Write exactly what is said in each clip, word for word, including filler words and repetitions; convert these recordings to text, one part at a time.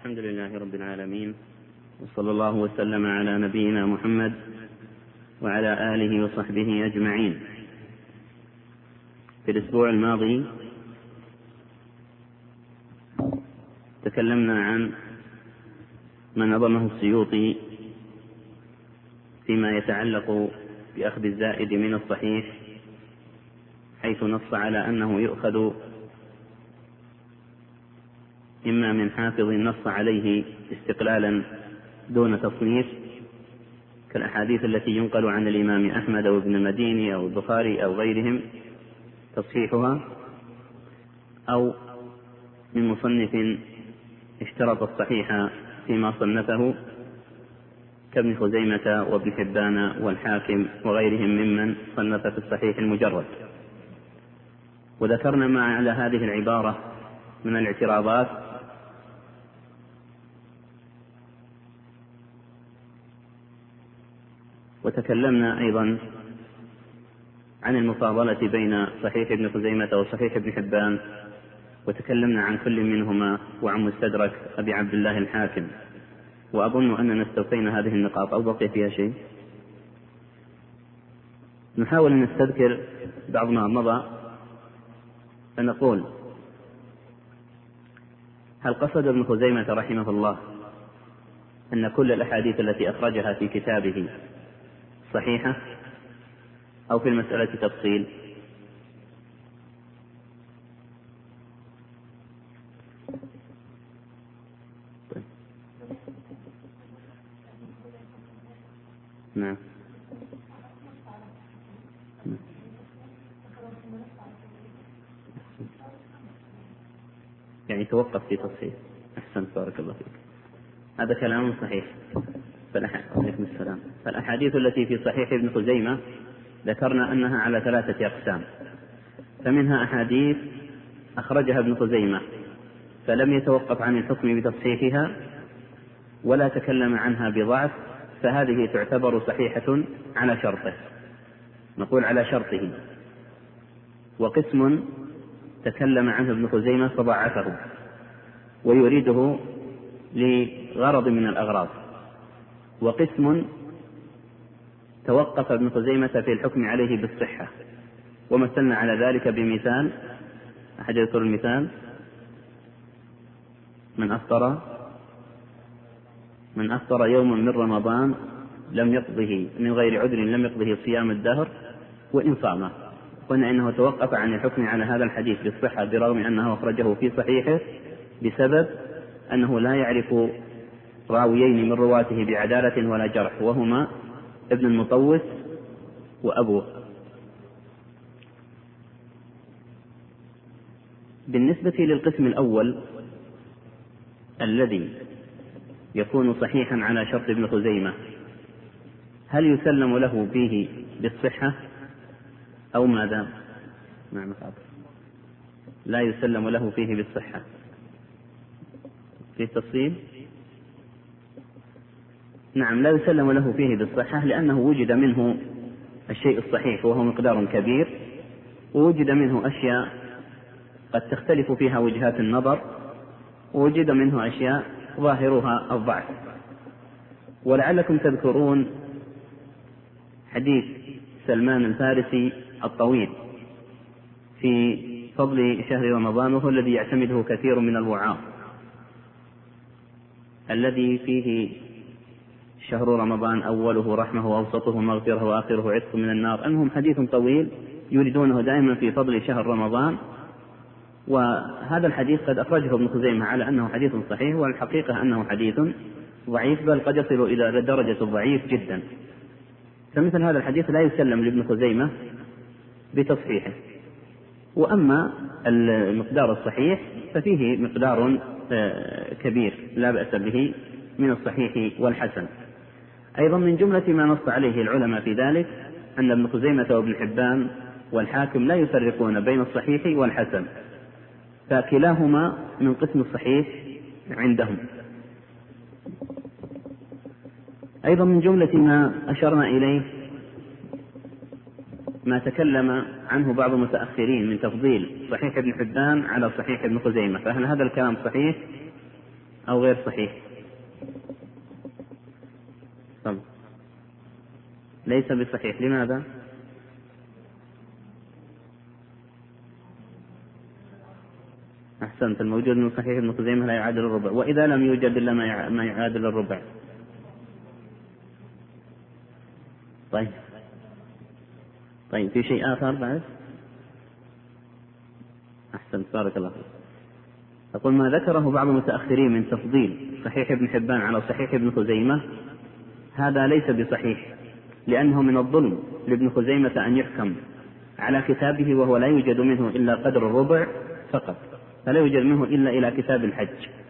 الحمد لله رب العالمين، وصلى الله وسلم على نبينا محمد وعلى آله وصحبه أجمعين. في الأسبوع الماضي تكلمنا عن ما نظمه السيوطي فيما يتعلق بأخذ الزائد من الصحيح، حيث نص على أنه يؤخذ إما من حافظ نص عليه استقلالا دون تصنيف، كالأحاديث التي ينقل عن الإمام أحمد وابن المديني أو البخاري أو غيرهم تصحيحها، أو من مصنف اشترط الصحيح فيما صنفه كابن خزيمة وابن حبان والحاكم وغيرهم ممن صنف في الصحيح المجرد. وذكرنا ما على هذه العبارة من الاعتراضات، وتكلمنا أيضا عن المفاضلة بين صحيح ابن خزيمة وصحيح ابن حبان، وتكلمنا عن كل منهما وعن مستدرك أبي عبد الله الحاكم. وأظن أننا استوفينا هذه النقاط أو بقي فيها شيء. نحاول أن نستذكر بعض ما مضى، فنقول: هل قصد ابن خزيمة رحمه الله أن كل الأحاديث التي أخرجها في كتابه صحيحة، أو في المسألة تفصيل؟ طيب. نعم. يعني توقف في تصحيح. أحسنت، بارك الله فيك. هذا كلام صحيح. عليكم السلام. فالأحاديث التي في صحيح ابن خزيمة ذكرنا أنها على ثلاثة أقسام، فمنها أحاديث أخرجها ابن خزيمة فلم يتوقف عن الحكم بتصحيحها ولا تكلم عنها بضعف، فهذه تعتبر صحيحة على شرطه، نقول على شرطه. وقسم تكلم عنه ابن خزيمة فضعفه ويريده لغرض من الأغراض، وقسم توقف ابن خزيمة في الحكم عليه بالصحة، ومثلنا على ذلك بمثال. أحد يذكر المثال؟ من أفطر من أفطر يوم من رمضان لم يقضه من غير عذر لم يقضه صيام الدهر وإن صامه. قلنا إنه توقف عن الحكم على هذا الحديث بالصحة برغم أنه أخرجه في صحيحه، بسبب أنه لا يعرف راويين من رواته بعدالة ولا جرح، وهما ابن المطوس وأبوه. بالنسبة للقسم الأول الذي يكون صحيحا على شرط ابن خزيمة، هل يسلم له فيه بالصحة أو ماذا؟ نعم، لا يسلم له فيه بالصحة. في تفصيل؟ نعم، لا يسلم له فيه بالصحة، لأنه وجد منه الشيء الصحيح وهو مقدار كبير، ووجد منه أشياء قد تختلف فيها وجهات النظر، ووجد منه أشياء ظاهرها الضعف. ولعلكم تذكرون حديث سلمان الفارسي الطويل في فضل شهر رمضان، وهو الذي يعتمده كثير من الوعاظ، الذي فيه شهر رمضان أوله رحمة وأوسطه مغفرة وآخره عتق من النار. أنهم حديث طويل يريدونه دائما في فضل شهر رمضان، وهذا الحديث قد أخرجه ابن خزيمة على أنه حديث صحيح، والحقيقة أنه حديث ضعيف، بل قد يصل إلى درجة الضعيف جدا. فمثل هذا الحديث لا يسلم لابن خزيمة بتصحيحه. وأما المقدار الصحيح ففيه مقدار كبير لا بأس به من الصحيح والحسن. أيضا من جملة ما نص عليه العلماء في ذلك أن ابن خزيمة وابن حبان والحاكم لا يفرقون بين الصحيح والحسن، فكلاهما من قسم الصحيح عندهم. أيضا من جملة ما أشرنا إليه ما تكلم عنه بعض المتأخرين من تفضيل صحيح ابن حبان على صحيح ابن خزيمة، فهل هذا الكلام صحيح أو غير صحيح؟ طب ليس بصحيح، لماذا؟ أحسنت، الموجود من صحيح ابن خزيمة لا يعادل الربع، وإذا لم يوجد إلا ما يعادل الربع؟ طيب طيب في شيء آخر بعد؟ أحسنت، بارك الله فيك. أقول ما ذكره بعض المتأخرين من تفضيل صحيح ابن حبان على صحيح ابن خزيمة هذا ليس بصحيح، لأنه من الظلم لابن خزيمة أن يحكم على كتابه وهو لا يوجد منه إلا قدر الربع فقط، فلا يوجد منه إلا إلى كتاب الحج،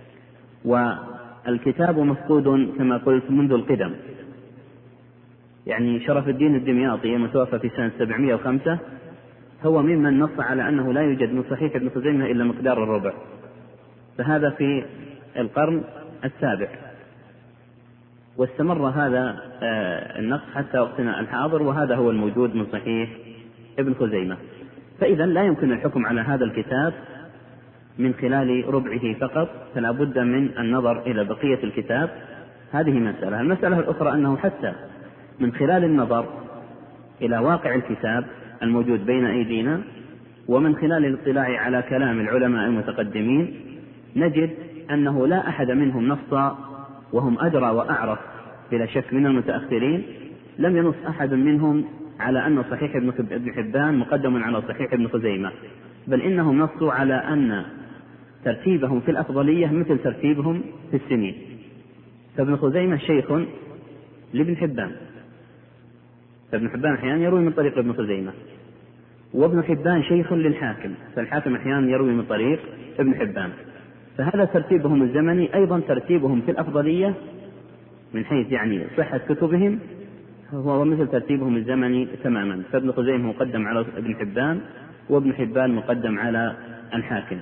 والكتاب مفقود كما قلت منذ القدم. يعني شرف الدين الدمياطي المتوفى في سنة سبعمائة وخمسة هو ممن نص على أنه لا يوجد من صحيح ابن خزيمة إلا مقدار الربع، فهذا في القرن السابع، واستمر هذا النقص حتى وقتنا الحاضر، وهذا هو الموجود من صحيح ابن خزيمة. فإذا لا يمكن الحكم على هذا الكتاب من خلال ربعه فقط، فلا بد من النظر إلى بقية الكتاب. هذه مسألة. المسألة الأخرى أنه حتى من خلال النظر إلى واقع الكتاب الموجود بين أيدينا ومن خلال الاطلاع على كلام العلماء المتقدمين نجد أنه لا أحد منهم نص، وهم أدرى وأعرف بلا شك من المتأخرين، لم ينص أحد منهم على أن صحيح ابن حبان مقدم على صحيح ابن خزيمة، بل إنهم نصوا على أن ترتيبهم في الأفضلية مثل ترتيبهم في السنين. فابن خزيمة شيخ لابن حبان، فابن حبان أحيانا يروي من طريق ابن خزيمة، وابن حبان شيخ للحاكم، فالحاكم أحيانا يروي من طريق ابن حبان، فهذا ترتيبهم الزمني أيضا ترتيبهم في الأفضلية من حيث يعني صحة كتبهم هو مثل ترتيبهم الزمني تماما. فابن خزيمة مقدم على ابن حبان، وابن حبان مقدم على الحاكم.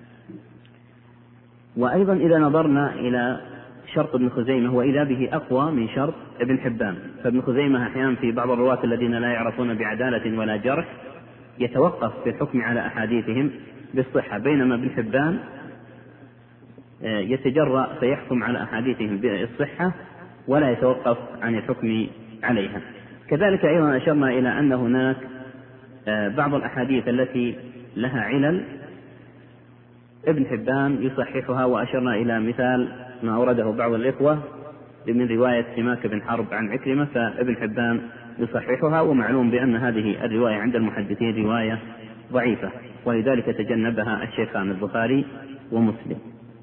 وأيضا إذا نظرنا إلى شرط ابن خزيمة وإذا به أقوى من شرط ابن حبان، فابن خزيمة أحيانا في بعض الرواة الذين لا يعرفون بعدالة ولا جرح يتوقف في الحكم على أحاديثهم بالصحة، بينما ابن حبان يتجرأ فيحكم على أحاديثهم بالصحة ولا يتوقف عن الحكم عليها. كذلك أيضا أشرنا إلى أن هناك بعض الأحاديث التي لها علل ابن حبان يصححها، وأشرنا إلى مثال ما أورده بعض الإخوة من رواية سماك بن حرب عن عكرمة، فابن حبان يصححها، ومعلوم بأن هذه الرواية عند المحدثين رواية ضعيفة، ولذلك تجنبها الشيخان البخاري ومسلم.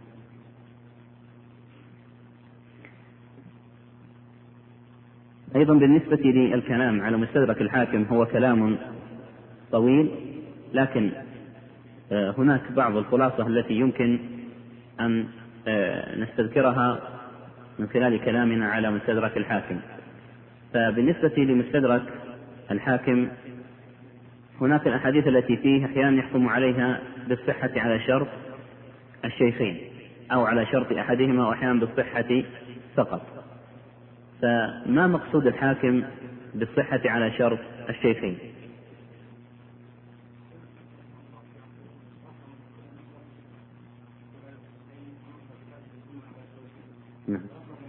أيضا بالنسبة للكلام على مستدرك الحاكم هو كلام طويل، لكن هناك بعض الخلاصة التي يمكن أن نستذكرها من خلال كلامنا على مستدرك الحاكم. فبالنسبة لمستدرك الحاكم هناك الأحاديث التي فيه أحيانا يحكم عليها بالصحة على شرط الشيخين أو على شرط أحدهما، وأحيانا بالصحة فقط. فما مقصود الحاكم بالصحة على شرط الشيخين؟ نعم.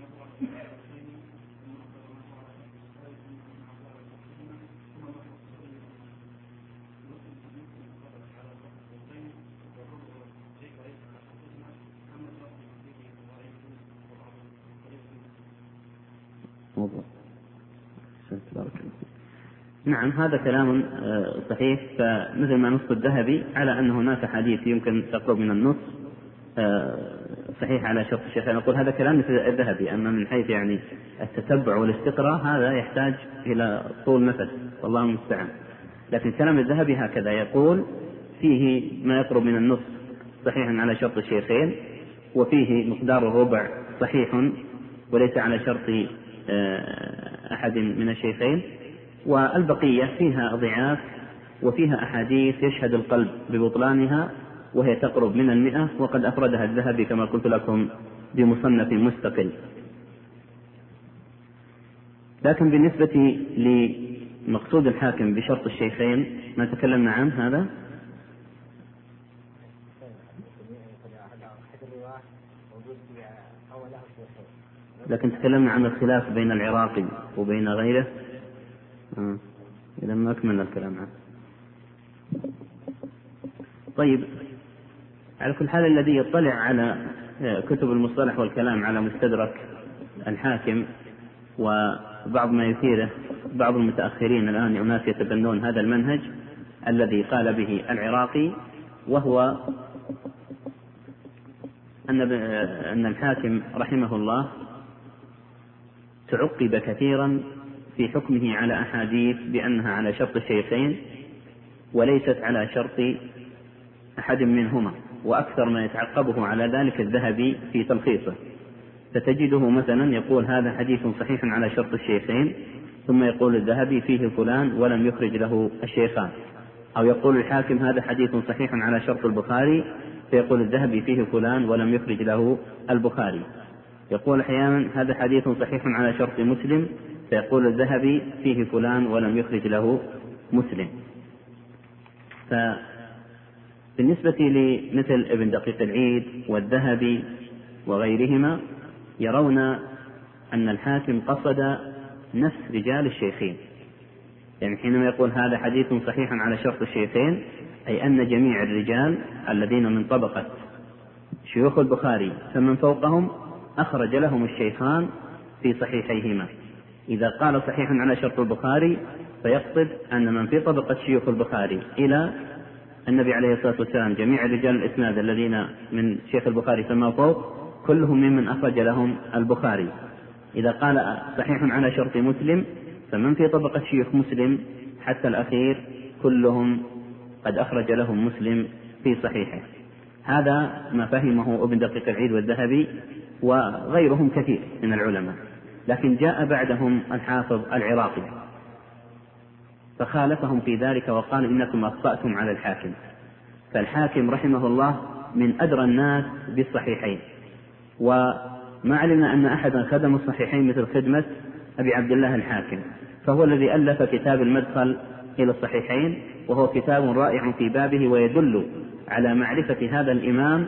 نعم، هذا كلام صحيح. فمثل ما نص الذهبي على أن هناك حديث يمكن تقرب من النص صحيح على شرط الشيخين، نقول هذا كلام مثل الذهبي، أما من حيث يعني التتبع والاستقراء هذا يحتاج إلى طول نفس والله المستعان. لكن كلام الذهبي هكذا يقول فيه ما يقرب من النص صحيح على شرط الشيخين، وفيه مقدار الربع صحيح وليس على شرط أحد من الشيخين، والبقية فيها ضعاف وفيها أحاديث يشهد القلب ببطلانها وهي تقرب من المئة، وقد أفردها الذهبي كما قلت لكم بمصنف مستقل. لكن بالنسبة لمقصود الحاكم بشرط الشيخين ما تكلمنا عنه هذا لكن تكلمنا عن الخلاف بين العراقي وبين غيره. آه. إذا ما أكملنا الكلام عنه. طيب، على كل حال الذي يطلع على كتب المصطلح والكلام على مستدرك الحاكم وبعض ما يثيره بعض المتأخرين الآن أناس يتبنون هذا المنهج الذي قال به العراقي، وهو أن الحاكم رحمه الله تعقب كثيرا في حكمه على أحاديث بأنها على شرط الشيخين وليست على شرط أحد منهما، وأكثر ما يتعقبه على ذلك الذهبي في تلخيصه، فتجده مثلا يقول هذا حديث صحيح على شرط الشيخين، ثم يقول الذهبي فيه فلان ولم يخرج له الشيخان، أو يقول الحاكم هذا حديث صحيح على شرط البخاري فيقول الذهبي فيه فلان ولم يخرج له البخاري. يقول أحيانا هذا حديث صحيح على شرط مسلم فيقول الذهبي فيه فلان ولم يخرج له مسلم. فبالنسبة لمثل ابن دقيق العيد والذهبي وغيرهما يرون أن الحاكم قصد نفس رجال الشيخين، يعني حينما يقول هذا حديث صحيح على شرط الشيخين أي أن جميع الرجال الذين من طبقة شيوخ البخاري فمن فوقهم أخرج لهم الشيخان في صحيحيهما. إذا قال صحيح على شرط البخاري فيقصد أن من في طبقة شيوخ البخاري إلى النبي عليه الصلاة والسلام جميع رجال الإسناد الذين من شيخ البخاري فما فوق كلهم ممن أخرج لهم البخاري. إذا قال صحيح على شرط مسلم فمن في طبقة شيوخ مسلم حتى الأخير كلهم قد أخرج لهم مسلم في صحيحه. هذا ما فهمه ابن دقيق العيد والذهبي وغيرهم كثير من العلماء، لكن جاء بعدهم الحافظ العراقي فخالفهم في ذلك وقال إنكم أخطأتم على الحاكم. فالحاكم رحمه الله من أدرى الناس بالصحيحين، وما علمنا أن أحدا خدم الصحيحين مثل خدمة أبي عبد الله الحاكم، فهو الذي ألف كتاب المدخل إلى الصحيحين، وهو كتاب رائع في بابه ويدل على معرفة هذا الإمام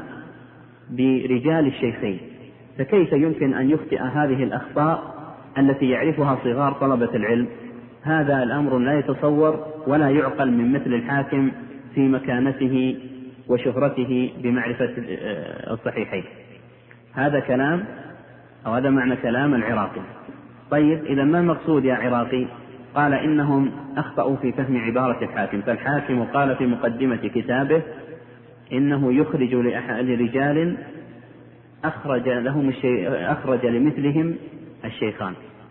برجال الشيخين. فكيف يمكن أن يخطئ هذه الأخطاء التي يعرفها صغار طلبة العلم؟ هذا الأمر لا يتصور ولا يعقل من مثل الحاكم في مكانته وشهرته بمعرفة الصحيحين. هذا كلام أو هذا معنى كلام العراقي. طيب، إذا ما المقصود يا عراقي؟ قال إنهم أخطأوا في فهم عبارة الحاكم. فالحاكم قال في مقدمة كتابه إنه يخرج لرجال أخرج لهم الشي... أخرج لمثلهم الشيخان،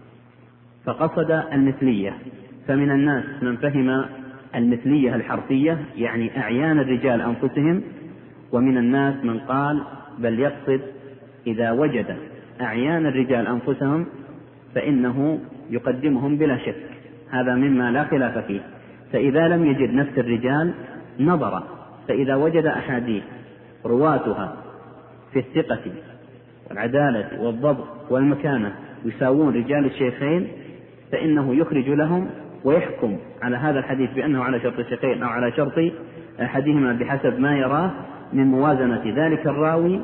فقصد المثلية. فمن الناس من فهم المثلية الحرفية يعني أعيان الرجال أنفسهم، ومن الناس من قال بل يقصد إذا وجد أعيان الرجال أنفسهم فإنه يقدمهم بلا شك. هذا مما لا خلاف فيه. فإذا لم يجد نفس الرجال نظر، فإذا وجد أحاديث رواتها في الثقة والعدالة والضبط والمكانة يساوون رجال الشيخين فإنه يخرج لهم ويحكم على هذا الحديث بأنه على شرط الشيخين أو على شرط أحدهما بحسب ما يراه من موازنة ذلك الراوي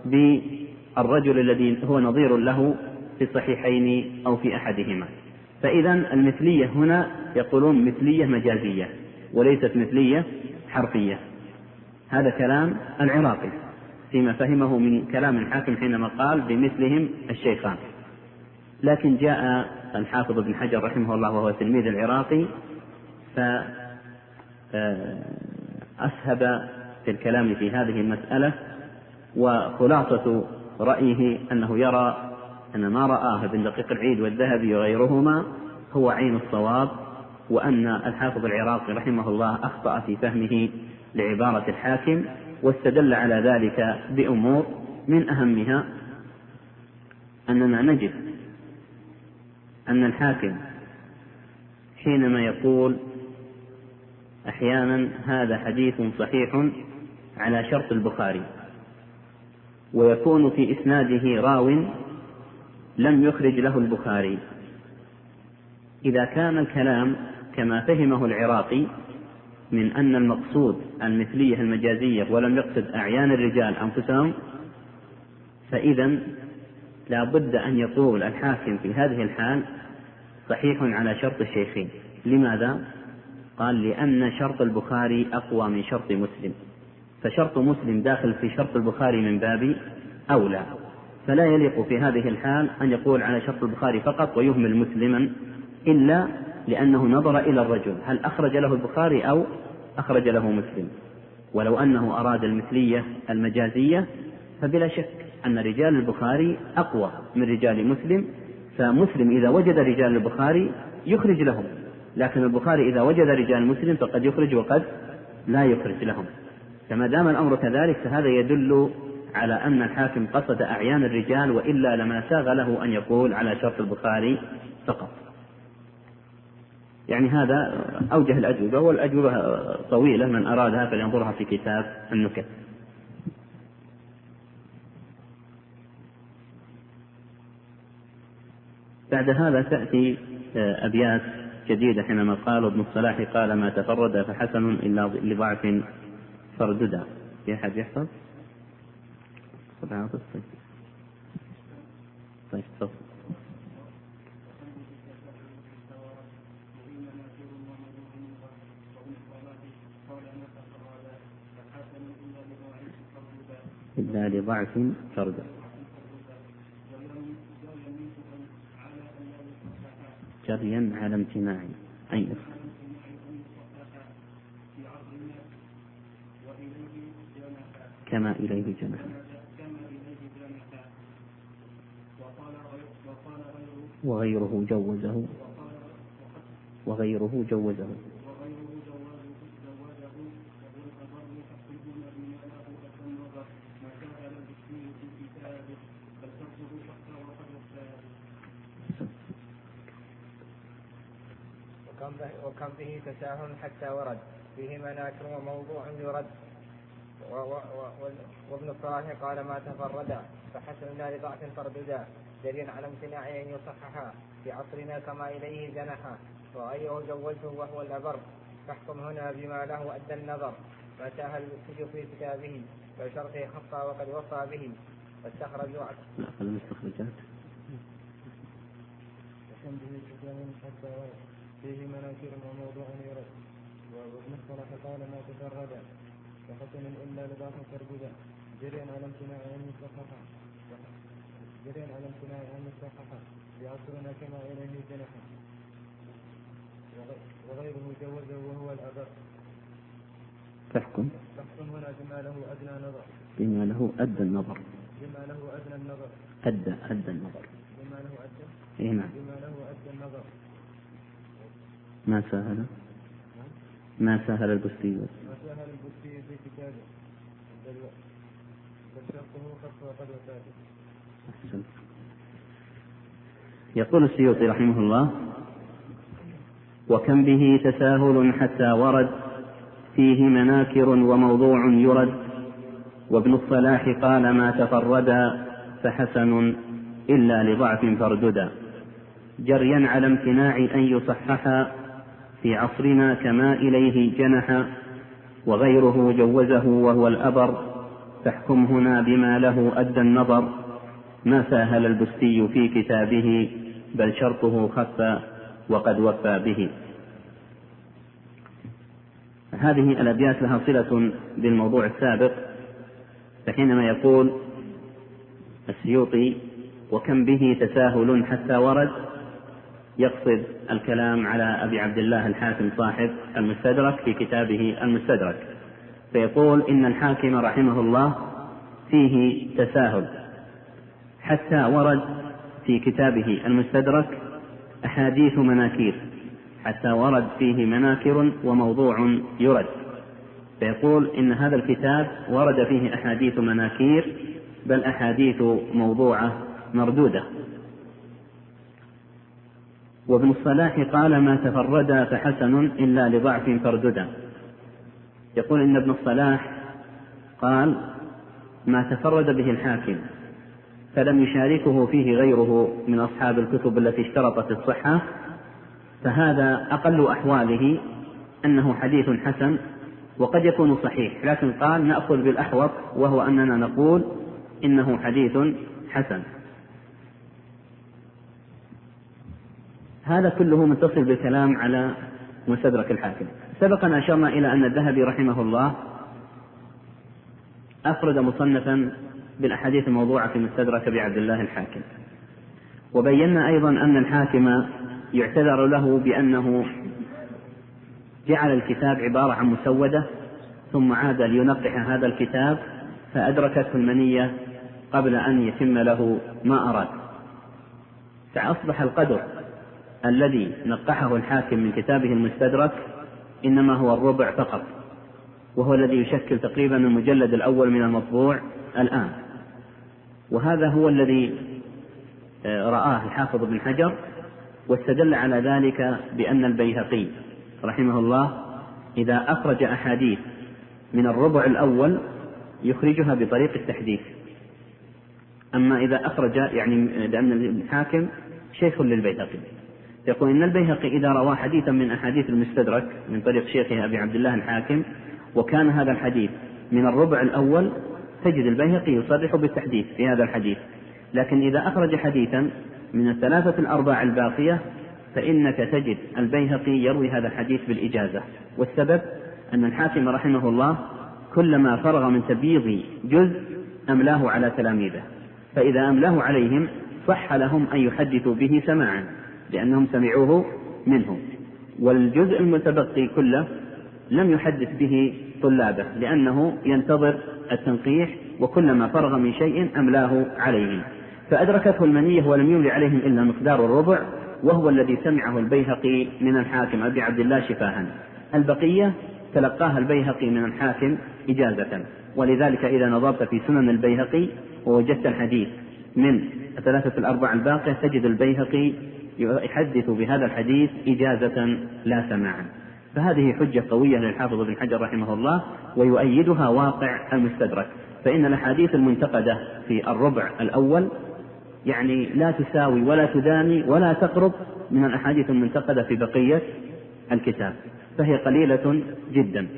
بالرجل الذي هو نظير له في الصحيحين أو في أحدهما. فإذا المثلية هنا يقولون مثلية مجازية وليست مثلية حرفية. هذا كلام العراقي فيما فهمه من كلام الحاكم حينما قال بمثلهم الشيخان. لكن جاء الحافظ ابن حجر رحمه الله وهو تلميذ العراقي فأسهب في الكلام في هذه المسألة، وخلاصة رأيه أنه يرى أن ما رآه ابن دقيق العيد والذهبي وغيرهما هو عين الصواب، وأن الحافظ العراقي رحمه الله أخطأ في فهمه لعبارة الحاكم، واستدل على ذلك بأمور من أهمها أننا نجد أن الحاكم حينما يقول أحيانا هذا حديث صحيح على شرط البخاري ويكون في إسناده راو لم يخرج له البخاري، إذا كان الكلام كما فهمه العراقي من أن المقصود المثلية المجازية ولم يقصد أعيان الرجال أنفسهم، فإذا لا بد أن يقول الحاكم في هذه الحال صحيح على شرط الشيخين. لماذا؟ قال لأن شرط البخاري أقوى من شرط مسلم، فشرط مسلم داخل في شرط البخاري من باب أولى، فلا يليق في هذه الحال أن يقول على شرط البخاري فقط ويهمل مسلما، إلا لأنه نظر إلى الرجل هل أخرج له البخاري أو أخرج له مسلم. ولو أنه أراد المثلية المجازية فبلا شك أن رجال البخاري أقوى من رجال مسلم، فمسلم إذا وجد رجال البخاري يخرج لهم، لكن البخاري إذا وجد رجال مسلم فقد يخرج وقد لا يخرج لهم. فما دام الأمر كذلك فهذا يدل على أن الحاكم قصد أعيان الرجال، وإلا لما ساغ له أن يقول على شرط البخاري فقط. يعني هذا أوجه الأجوبة، والأجوبة طويلة، من أرادها فلينظرها في كتاب النكت. بعد هذا تأتي أبيات جديدة حينما قال ابن الصلاح قال ما تفرد فحسن إلا لضعف فرددا. في أحد يحفظ؟ طيب تفضل. إلا لضعف فردا جريا على امتناع أن يصح كما إليه جنح وغيره جوزه وغيره جوزه وكم به تساهل حتى ورد فيه مناكر وموضوع يرد. وابن الصلاح قال ما تفردا فحسن لا لضعف فرددا جريا على امتناع أن يصححا في عصرنا كما إليه جنحا وغيره جوزه وهو الأبر فاحكم هنا بما له أدى النظر ما ساهل السجو في كتابه فشرطه خطا وقد وصى به فاستخرجوا المستخرجات وكم به تساهل حتى ورد فيه مناكر وموضوع يرد. وابن الصلاح قال ما تفردا فحسن إلا لضعف فرددا جريا على امتناع أن يصححا جريا على امتناع أن يصححا بعصرنا كما إليه جنحا وغيره جوزه وهو الأبر تحكم تحكم هنا بما له أدنى نظر بما له أدى النظر بما له أدنى النظر أدى أدى النظر بما له أدى إيه نعم بما له أدى النظر ما سهل ما سهل البستي ما سهل البستي في كتابه بل شرطه خط وقد وفاته. أحسن. يقول السيوطي رحمه الله وكم به تساهل حتى ورد فيه مناكر وموضوع يرد. وابن الصلاح قال ما تفردا فحسن إلا لضعف فرددا جريا على امتناع أن يصححا في عصرنا كما إليه جنحا وغيره جوزه وهو الأبر فاحكم هنا بما له أدى النظر ما ساهل البستي في كتابه بل شرطه خف وقد وفى به. هذه الأبيات لها صلة بالموضوع السابق، فحينما يقول السيوطي وكم به تساهل حتى ورد يقصد الكلام على أبي عبد الله الحاكم صاحب المستدرك في كتابه المستدرك، فيقول إن الحاكم رحمه الله فيه تساهل حتى ورد في كتابه المستدرك أحاديث مناكير، حتى ورد فيه مناكر وموضوع يرد، فيقول إن هذا الكتاب ورد فيه أحاديث مناكير بل أحاديث موضوعة مردودة. وابن الصلاح قال ما تفردا فحسن إلا لضعف فرددا. يقول إن ابن الصلاح قال ما تفرد به الحاكم فلم يشاركه فيه غيره من أصحاب الكتب التي اشترطت الصحة، فهذا أقل أحواله أنه حديث حسن وقد يكون صحيح، لكن قال نأخذ بالأحوط وهو أننا نقول إنه حديث حسن. هذا كله متصل بالكلام على مستدرك الحاكم. سبق أن أشرنا إلى أن الذهبي رحمه الله أفرد مصنفا بالأحاديث الموضوعة في مستدرك بعبد الله الحاكم، وبينا أيضا أن الحاكم يعتذر له بأنه جعل الكتاب عبارة عن مسودة ثم عاد لينقح هذا الكتاب فأدركته المنية قبل أن يتم له ما أراد، فأصبح القدر الذي نقحه الحاكم من كتابه المستدرك إنما هو الربع فقط، وهو الذي يشكل تقريبا المجلد الأول من المطبوع الآن. وهذا هو الذي رآه الحافظ بن حجر، واستدل على ذلك بأن البيهقي رحمه الله إذا أخرج أحاديث من الربع الأول يخرجها بطريق التحديث، أما إذا أخرج يعني لأن الحاكم شيخ للبيهقي، يقول إن البيهقي إذا روى حديثا من أحاديث المستدرك من طريق شيخه أبي عبد الله الحاكم وكان هذا الحديث من الربع الأول تجد البيهقي يصرح بالتحديث في هذا الحديث. لكن إذا أخرج حديثا من الثلاثة الأرباع الباقية فإنك تجد البيهقي يروي هذا الحديث بالإجازة. والسبب أن الحاكم رحمه الله كلما فرغ من تبييض جزء أملاه على تلاميذه، فإذا أملاه عليهم صح لهم أن يحدثوا به سماعا لأنهم سمعوه منه، والجزء المتبقي كله لم يحدث به طلابه لأنه ينتظر التنقيح، وكلما فرغ من شيء أملاه عليهم، فأدركته المنية ولم يملي عليهم إلا مقدار الربع، وهو الذي سمعه البيهقي من الحاكم أبي عبد الله شفاها. البقية تلقاها البيهقي من الحاكم إجازة. ولذلك إذا نظرت في سنن البيهقي ووجدت الحديث من الثلاثة الأربع الباقية تجد البيهقي يحدث بهذا الحديث إجازة لا سماعا. فهذه حجة قوية للحافظ بن حجر رحمه الله، ويؤيدها واقع المستدرك، فإن الأحاديث المنتقدة في الربع الأول يعني لا تساوي ولا تداني ولا تقرب من الأحاديث المنتقدة في بقية الكتاب، فهي قليلة جدا.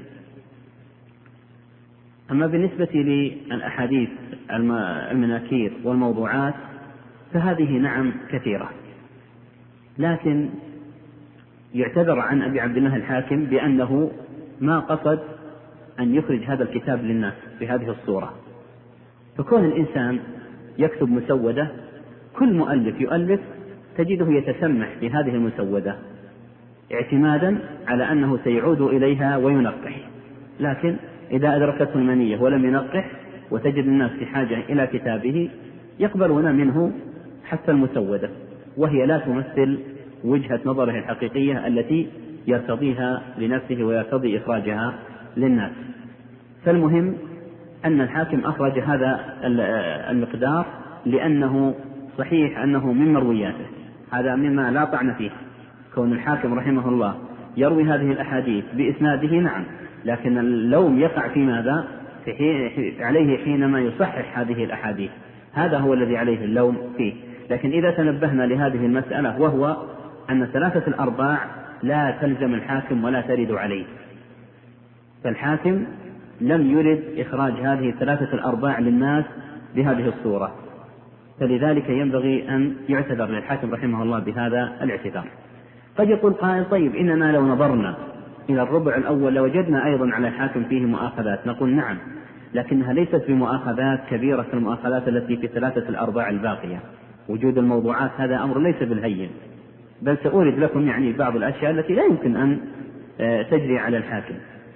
أما بالنسبة للأحاديث المناكير والموضوعات فهذه نعم كثيرة، لكن يعتذر عن أبي عبد الله الحاكم بأنه ما قصد أن يخرج هذا الكتاب للناس بهذه الصورة. فكون الإنسان يكتب مسودة، كل مؤلف يؤلف تجده يتسمح بهذه المسودة اعتمادا على أنه سيعود إليها وينقح، لكن إذا أدركته المنية ولم ينقح وتجد الناس في حاجة إلى كتابه يقبلون منه حتى المسودة، وهي لا تمثل وجهة نظره الحقيقية التي يرتضيها لنفسه ويرتضي إخراجها للناس. فالمهم أن الحاكم أخرج هذا المقدار لأنه صحيح أنه من مروياته، هذا مما لا طعن فيه، كون الحاكم رحمه الله يروي هذه الأحاديث بإسناده نعم، لكن اللوم يقع في ماذا؟ في حين عليه حينما يصحح هذه الأحاديث، هذا هو الذي عليه اللوم فيه. لكن إذا تنبهنا لهذه المسألة وهو أن ثلاثة الأرباع لا تلزم الحاكم ولا ترد عليه، فالحاكم لم يرد إخراج هذه الثلاثة الأرباع للناس بهذه الصورة، فلذلك ينبغي أن يعتذر للحاكم رحمه الله بهذا الاعتذار. قد يقول قائل طيب إننا لو نظرنا إلى الربع الأول لوجدنا أيضا على الحاكم فيه مؤاخذات، نقول نعم، لكنها ليست بمؤاخذات كبيرة كالمؤاخذات التي في ثلاثة الأرباع الباقية. وجود الموضوعات هذا أمر ليس بالهين، بل سأورد لكم يعني بعض الأشياء التي لا يمكن أن تجري على الحاكم.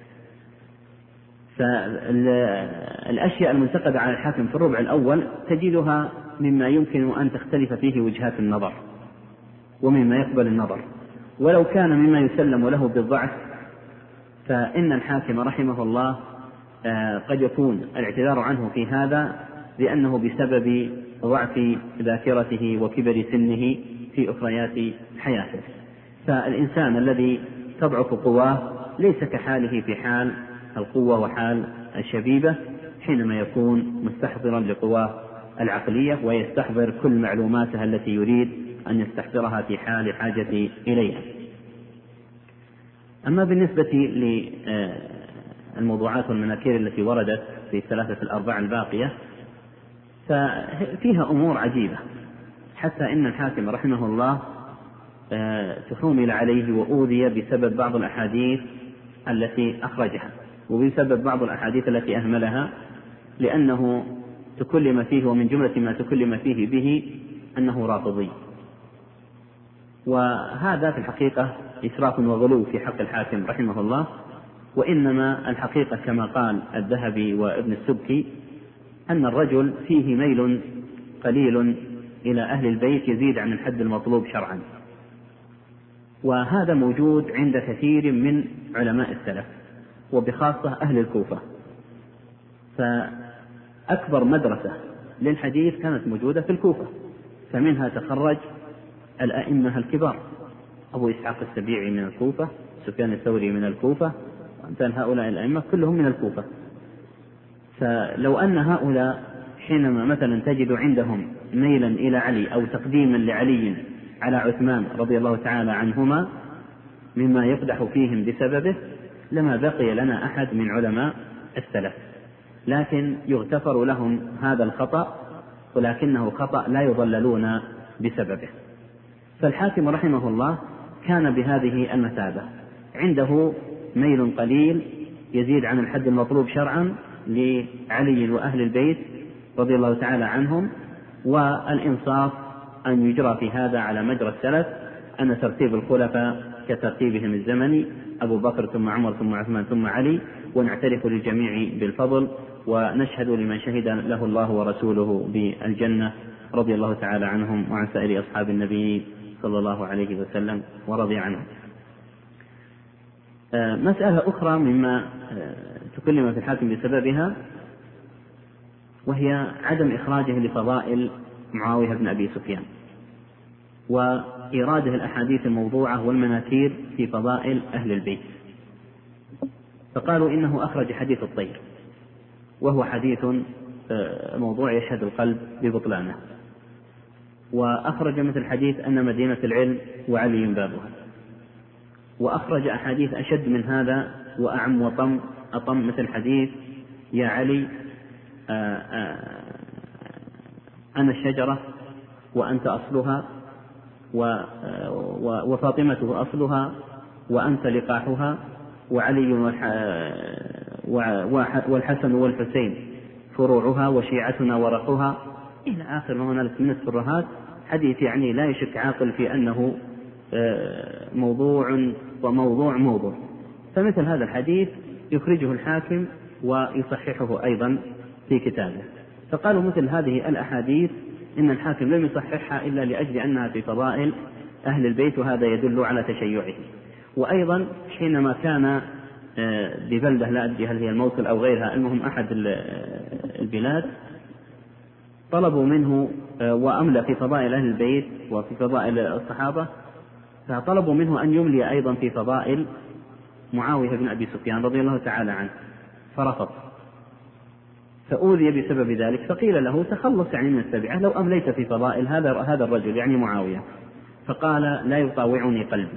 فالأشياء المنتقدة على الحاكم في الربع الأول تجدها مما يمكن أن تختلف فيه وجهات النظر ومما يقبل النظر، ولو كان مما يسلم له بالضعف فإن الحاكم رحمه الله قد يكون الاعتذار عنه في هذا لأنه بسبب ضعف ذاكرته وكبر سنه في أخريات حياته. فالإنسان الذي تضعف قواه ليس كحاله في حال القوة وحال الشبيبة حينما يكون مستحضرا لقواه العقلية ويستحضر كل معلوماته التي يريد أن يستحضرها في حال حاجة إليها. أما بالنسبة للموضوعات والمناكير التي وردت في الثلاثة الأرباع الباقية ففيها أمور عجيبة، حتى إن الحاكم رحمه الله تحومل عليه وأوذي بسبب بعض الأحاديث التي أخرجها وبسبب بعض الأحاديث التي أهملها، لأنه تكلم فيه، ومن جملة ما تكلم فيه به أنه رافضي. وهذا في الحقيقة إسراف وغلو في حق الحاكم رحمه الله، وإنما الحقيقة كما قال الذهبي وابن السبكي أن الرجل فيه ميل قليل إلى أهل البيت يزيد عن الحد المطلوب شرعا، وهذا موجود عند كثير من علماء السلف وبخاصة أهل الكوفة. فأكبر مدرسة للحديث كانت موجودة في الكوفة، فمنها تخرج الأئمة الكبار، أبو إسحاق السبيعي من الكوفة، سفيان الثوري من الكوفة، وأمثال هؤلاء الأئمة كلهم من الكوفة. فلو أن هؤلاء حينما مثلا تجد عندهم ميلا إلى علي أو تقديما لعلي على عثمان رضي الله تعالى عنهما مما يقدح فيهم بسببه، لما بقي لنا أحد من علماء السلف، لكن يغتفر لهم هذا الخطأ، ولكنه خطأ لا يضللون بسببه. فالحاكم رحمه الله كان بهذه المثابة، عنده ميل قليل يزيد عن الحد المطلوب شرعا لعلي وأهل البيت رضي الله تعالى عنهم، والإنصاف أن يجرى في هذا على مجرى السلف، أن ترتيب الخلفاء كترتيبهم الزمني، أبو بكر ثم عمر ثم عثمان ثم علي، ونعترف للجميع بالفضل ونشهد لمن شهد له الله ورسوله بالجنة رضي الله تعالى عنهم وعن سائر أصحاب النبي صلى الله عليه وسلم ورضي عنهم. مسألة أخرى مما تكلم في الحاكم بسببها، وهي عدم إخراجه لفضائل معاوية بن أبي سفيان، وإيراده الأحاديث الموضوعة والمناكير في فضائل أهل البيت. فقالوا إنه أخرج حديث الطير، وهو حديث موضوع يشهد القلب ببطلانه، وأخرج مثل حديث أن مدينة العلم وعلي بابها، وأخرج أحاديث أشد من هذا وأعم وطم أطم مثل حديث يا علي آآ آآ أنا الشجرة وأنت أصلها وفاطمة أصلها وأنت لقاحها وعلي والحسن والحسين فروعها وشيعتنا ورقها إلى آخر ما هنالك من الترهات. حديث يعني لا يشك عاقل في أنه موضوع وموضوع موضوع. فمثل هذا الحديث يخرجه الحاكم ويصححه أيضا في كتابه. فقالوا مثل هذه الأحاديث إن الحاكم لم يصححها إلا لأجل أنها في فضائل أهل البيت، وهذا يدل على تشيعه. وأيضا حينما كان ببلدة لا أدري هل هي الموصل أو غيرها، المهم أحد البلاد، طلبوا منه وأملى في فضائل أهل البيت وفي فضائل الصحابة، فطلبوا منه أن يملي أيضا في فضائل معاوية بن أبي سفيان رضي الله تعالى عنه، فرفض، فأوذي بسبب ذلك. فقيل له تخلص يعني من التبعة لو أمليت في فضائل هذا هذا الرجل يعني معاوية، فقال لا يطاوعني قلبي.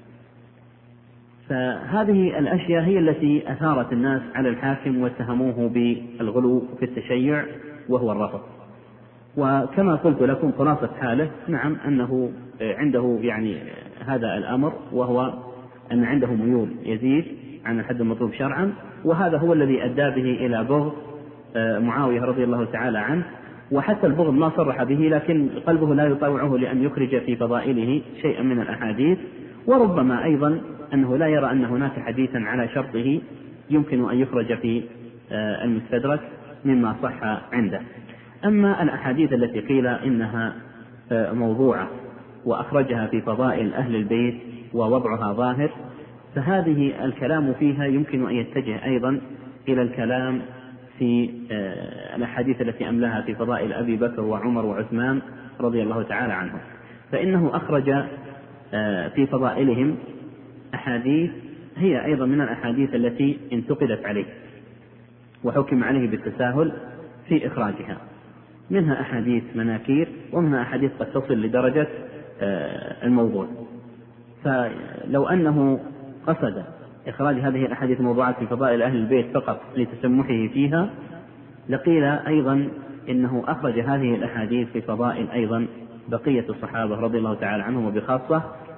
فهذه الأشياء هي التي أثارت الناس على الحاكم واتهموه بالغلو في التشيع وهو الرفض. وكما قلت لكم خلاصة حاله نعم أنه عنده يعني هذا الأمر، وهو أن عنده ميول يزيد عن الحد المطلوب شرعا، وهذا هو الذي أدى به إلى بغض معاوية رضي الله تعالى عنه. وحتى البغض ما صرح به، لكن قلبه لا يطاوعه لأن يخرج في فضائله شيئا من الأحاديث، وربما أيضا أنه لا يرى أن هناك حديثا على شرطه يمكن أن يخرج في المستدرك مما صح عنده. أما الأحاديث التي قيل إنها موضوعة وأخرجها في فضائل أهل البيت ووضعها ظاهر، فهذه الكلام فيها يمكن أن يتجه أيضا إلى الكلام في الأحاديث التي أملاها في فضائل أبي بكر وعمر وعثمان رضي الله تعالى عنهم. فإنه أخرج في فضائلهم أحاديث هي أيضا من الأحاديث التي انتقدت عليه وحكم عليه بالتساهل في إخراجها، منها أحاديث مناكير ومنها أحاديث قد تصل لدرجة الموضوع. فلو أنه قصد إخراج هذه الأحاديث الموضوعات في فضائل أهل البيت فقط لتسمحه فيها، لقيل أيضا إنه أخرج هذه الأحاديث في فضائل أيضا بقية الصحابة رضي الله تعالى عنهم، وبخاصة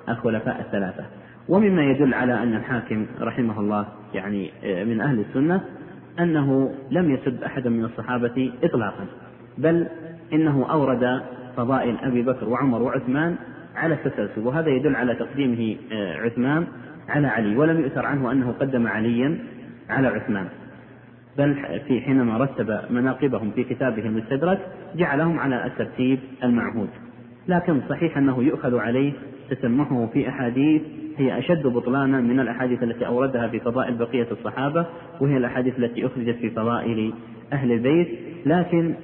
الخلفاء الثلاثة. ومما يدل على أن الحاكم رحمه الله يعني من أهل السنة أنه لم يسب أحدا من الصحابة إطلاقا، بل إنه أورد فضائل أبي بكر وعمر وعثمان على التسلسل، وهذا يدل على تقديمه عثمان على علي، ولم يؤثر عنه أنه قدم عليا على عثمان، بل في حينما رتب مناقبهم في كتابه المستدرك جعلهم على الترتيب المعهود. لكن صحيح أنه يؤخذ عليه تسمحه في أحاديث هي أشد بطلانا من الأحاديث التي أوردها في فضائل بقية الصحابة، وهي الأحاديث التي أخرجت في فضائل أهل البيت، لكن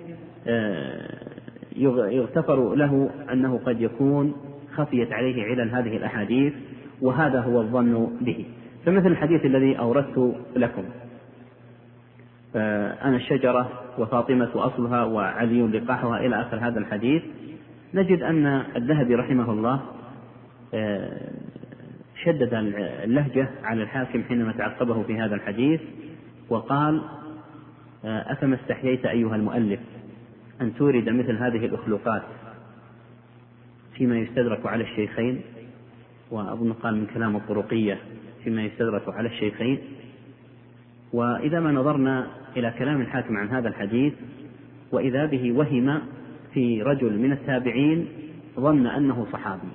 يغتفر له أنه قد يكون خفيت عليه علل هذه الأحاديث، وهذا هو الظن به. فمثل الحديث الذي أوردت لكم أنا الشجرة وفاطمة أصلها وعلي لقاحها إلى آخر هذا الحديث، نجد أن الذهبي رحمه الله شدد اللهجة على الحاكم حينما تعقبه في هذا الحديث، وقال: أفما استحييت أيها المؤلف أن تورد مثل هذه الأخلوقات فيما يستدرك على الشيخين، وأظن قال من كلام الطرقية فيما يستدرك على الشيخين. وإذا ما نظرنا إلى كلام الحاكم عن هذا الحديث وإذا به وهم في رجل من التابعين ظن أنه صحابي،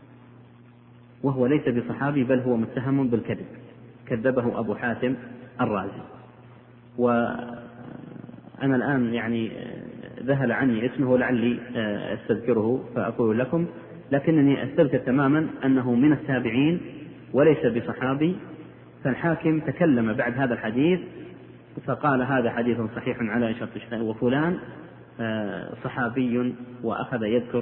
وهو ليس بصحابي بل هو متهم بالكذب، كذبه أبو حاتم الرازي. وأنا الآن يعني ذهل عني اسمه، لعلي أستذكره فأقول لكم، لكنني أستذكر تماما أنه من التابعين وليس بصحابي. فالحاكم تكلم بعد هذا الحديث فقال: هذا حديث صحيح على شرط الشيخين، وفلان صحابي، وأخذ يذكر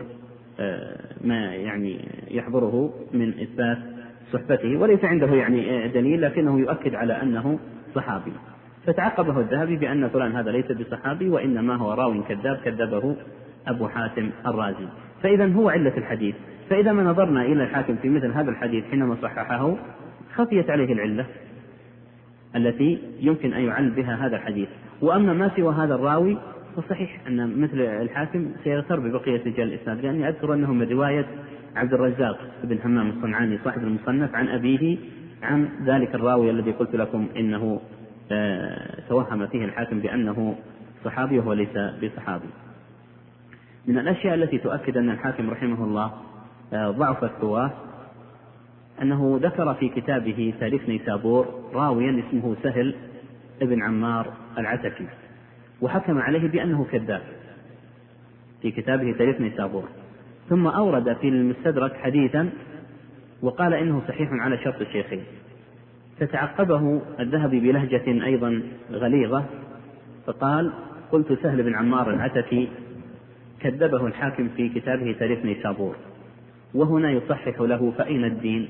ما يعني يحضره من إثبات صحبته، وليس عنده يعني دليل لكنه يؤكد على أنه صحابي. فتعقبه الذهبي بأن فلان هذا ليس بصحابي وإنما هو راوي كذاب كذبه أبو حاتم الرازي. فإذا هو علة الحديث. فإذا ما نظرنا إلى الحاكم في مثل هذا الحديث حينما صححه خفيت عليه العلة التي يمكن أن يعل بها هذا الحديث. وأما ما سوى هذا الراوي فصحيح أن مثل الحاكم سيغتر ببقية رجال الإسناد، لأني أذكر أنه من رواية عبد الرزاق بن همام الصنعاني صاحب المصنف عن أبيه عن ذلك الراوي الذي قلت لكم إنه توهم فيه الحاكم بأنه صحابي وهو ليس بصحابي. من الأشياء التي تؤكد أن الحاكم رحمه الله ضعف الرواة أنه ذكر في كتابه تاريخ نيسابور راويا اسمه سهل ابن عمار العتكي، وحكم عليه بأنه كذاب في كتابه تاريخ نيسابور، ثم أورد في المستدرك حديثا وقال إنه صحيح على شرط الشيخين. فتعقبه الذهبي بلهجة أيضا غليظة فقال: قلت سهل بن عمار العتكي كذبه الحاكم في كتابه تاريخ نيسابور، وهنا يصحح له فأين الدين؟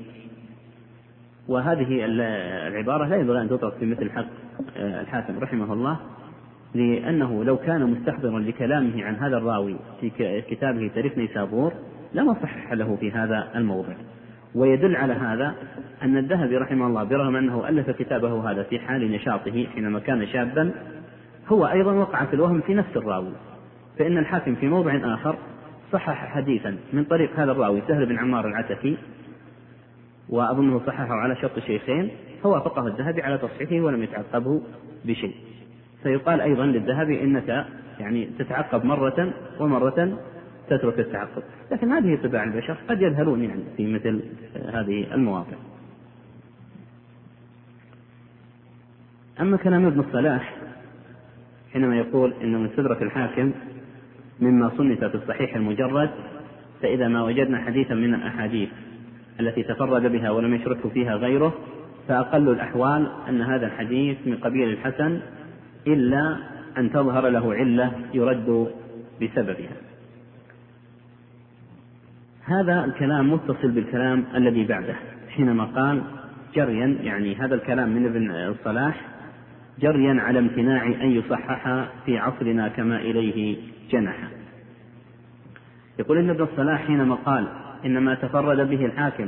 وهذه العبارة لا ينبغي أن تطرق في مثل حق الحاكم رحمه الله، لأنه لو كان مستحضرا لكلامه عن هذا الراوي في كتابه تاريخ نيسابور لما صحح له في هذا الموضع. ويدل على هذا أن الذهبي رحمه الله برغم أنه ألف كتابه هذا في حال نشاطه حينما كان شابا، هو أيضا وقع في الوهم في نفس الراوي. فإن الحاكم في موضع آخر صحح حديثا من طريق هذا الراوي سهل بن عمار العتكي، وأظنه صححه على شرط الشيخين، فوافقه الذهبي على تصحيحه ولم يتعقبه بشيء. فيقال أيضا للذهبي إنك يعني تتعقب مرة ومرة تترك التعقب. لكن هذه طباع البشر قد يذهلون يعني في مثل هذه المواضع. أما كلام ابن الصلاح حينما يقول إن من استدرك الحاكم مما صنف في الصحيح المجرد، فإذا ما وجدنا حديثا من الأحاديث التي تفرد بها ولم يشرك فيها غيره فأقل الأحوال أن هذا الحديث من قبيل الحسن إلا أن تظهر له علة يرد بسببها. هذا الكلام متصل بالكلام الذي بعده حينما قال جريا، يعني هذا الكلام من ابن الصلاح جريا على امتناع أن يصحح في عصرنا كما إليه جنح. يقول إن ابن الصلاح حينما قال إنما تفرد به الحاكم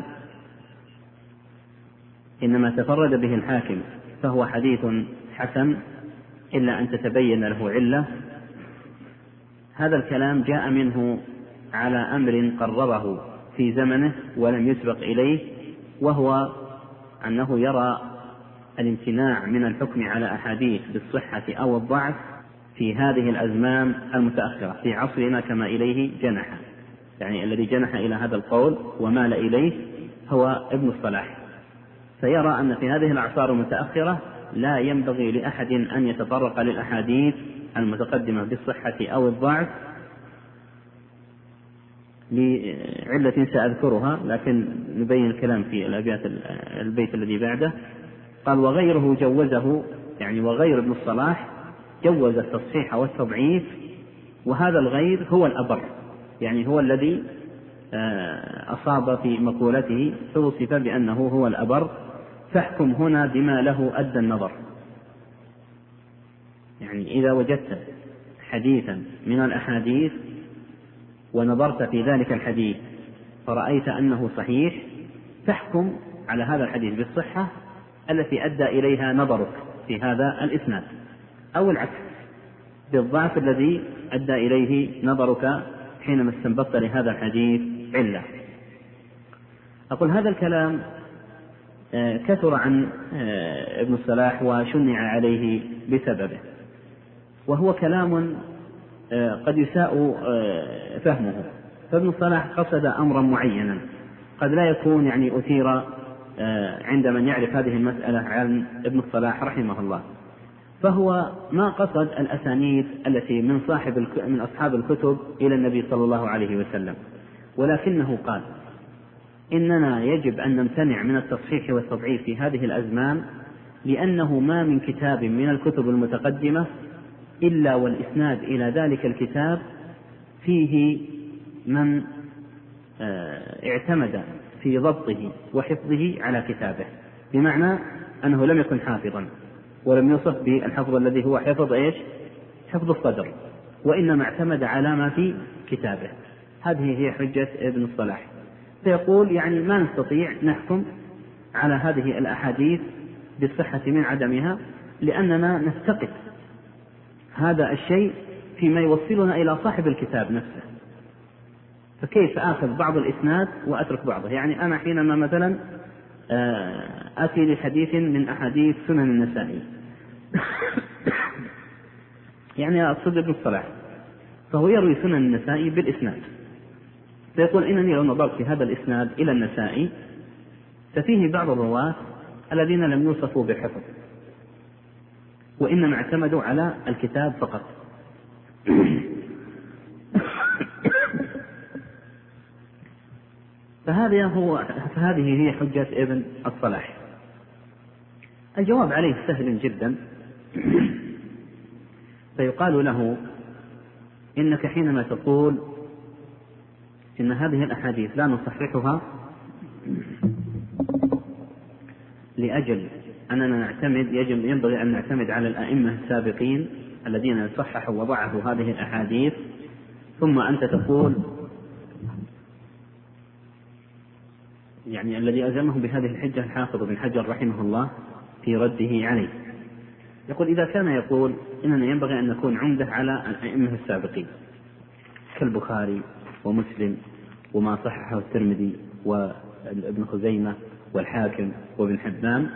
إنما تفرد به الحاكم فهو حديث حسن إلا أن تتبين له علة، هذا الكلام جاء منه على أمر قرره في زمنه ولم يسبق إليه، وهو أنه يرى الامتناع من الحكم على أحاديث بالصحة أو الضعف في هذه الأزمان المتأخرة في عصرنا كما إليه جنح، يعني الذي جنح إلى هذا القول ومال إليه هو ابن الصلاح، فيرى أن في هذه الأعصار المتأخرة لا ينبغي لأحد أن يتطرق للأحاديث المتقدمة بالصحة أو الضعف لعلة سأذكرها، لكن نبين الكلام في الأبيات البيت الذي بعده. قال: وغيره جوزه، يعني وغير ابن الصلاح جوز التصحيح والتضعيف، وهذا الغير هو الأبر، يعني هو الذي أصاب في مقولته فوصف بأنه هو الأبر، فاحكم هنا بما له أدى النظر. يعني إذا وجدت حديثا من الأحاديث ونظرت في ذلك الحديث فرأيت أنه صحيح، فاحكم على هذا الحديث بالصحة التي أدى إليها نظرك في هذا الإسناد، أو العكس بالضعف الذي أدى إليه نظرك حينما استنبطت لهذا الحديث علة. أقول هذا الكلام كثر عن ابن الصلاح وشنع عليه بسببه، وهو كلام قد يساء فهمه. فابن الصلاح قصد أمرا معينا قد لا يكون يعني أثير عند من يعرف هذه المسألة عن ابن الصلاح رحمه الله، فهو ما قصد الأسانيد التي من صاحب من أصحاب الكتب إلى النبي صلى الله عليه وسلم، ولكنه قال: إننا يجب أن نمتنع من التصحيح والتضعيف في هذه الأزمان، لأنه ما من كتاب من الكتب المتقدمة إلا والإسناد إلى ذلك الكتاب فيه من اعتمد في ضبطه وحفظه على كتابه، بمعنى أنه لم يكن حافظا ولم يوصف بالحفظ الذي هو حفظ إيش؟ حفظ الصدر، وإنما اعتمد على ما في كتابه. هذه هي حجة ابن الصلاح. فيقول يعني ما نستطيع نحكم على هذه الأحاديث بالصحة من عدمها، لأننا نفتقد هذا الشيء فيما يوصلنا إلى صاحب الكتاب نفسه، فكيف آخذ بعض الإسناد وأترك بعضه؟ يعني أنا حينما مثلا آتي لحديث من أحاديث سنن النسائي يعني أقصد ابن الصلاح، فهو يروي سنن النسائي بالإسناد، فيقول: إنني لو نظرت في هذا الإسناد إلى النسائي ففيه بعض الرواة الذين لم يوصفوا بالحفظ وإنما اعتمدوا على الكتاب فقط فهذا هو فهذه هي حجة ابن الصلاح. الجواب عليه سهل جدا، فيقال له: إنك حينما تقول إن هذه الأحاديث لا نصححها لأجل أننا نعتمد يجب ينبغي أن نعتمد على الأئمة السابقين الذين صححوا وضعفوا هذه الأحاديث، ثم أنت تقول يعني الذي ألزمه بهذه الحجة الحافظ بن حجر رحمه الله في رده عليه، يقول: إذا كان يقول إننا ينبغي أن نكون عمدة على الأئمة السابقين كالبخاري ومسلم وما صححه الترمذي وابن خزيمة والحاكم وابن حبان،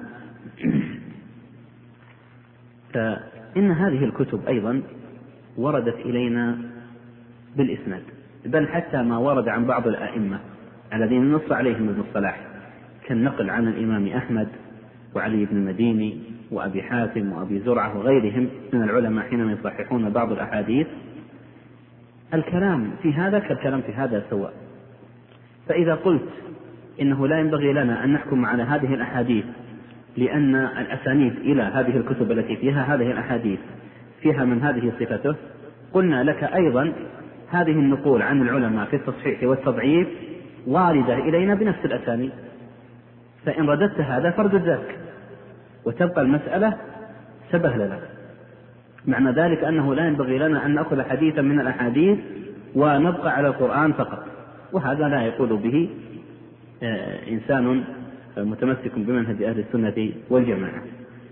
فإن هذه الكتب أيضا وردت إلينا بالإسناد، بل حتى ما ورد عن بعض الأئمة الذين نص عليهم ابن الصلاح كالنقل عن الإمام أحمد وعلي بن المديني وأبي حاتم وأبي زرعة وغيرهم من العلماء حينما يصححون بعض الأحاديث، الكلام في هذا كالكلام في هذا سواء. فإذا قلت إنه لا ينبغي لنا أن نحكم على هذه الأحاديث لأن الأسانيد إلى هذه الكتب التي فيها هذه الأحاديث فيها من هذه صفته، قلنا لك أيضا هذه النقول عن العلماء في التصحيح والتضعيف واردة إلينا بنفس الأسانيد، فإن رددت هذا فردد ذاك وتبقى المسألة سبهللة. معنى ذلك أنه لا ينبغي لنا أن نأخذ حديثا من الأحاديث ونبقى على القرآن فقط، وهذا لا يقول به إنسان متمسك بمنهج أهل السنة والجماعة.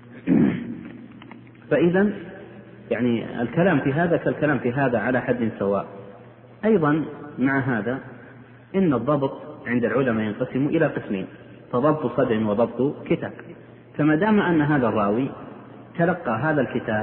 فإذا يعني الكلام في هذا كالكلام في هذا على حد سواء. أيضا مع هذا إن الضبط عند العلماء ينقسم إلى قسمين: فضبط صدر وضبط كتاب. فما دام أن هذا الراوي تلقى هذا الكتاب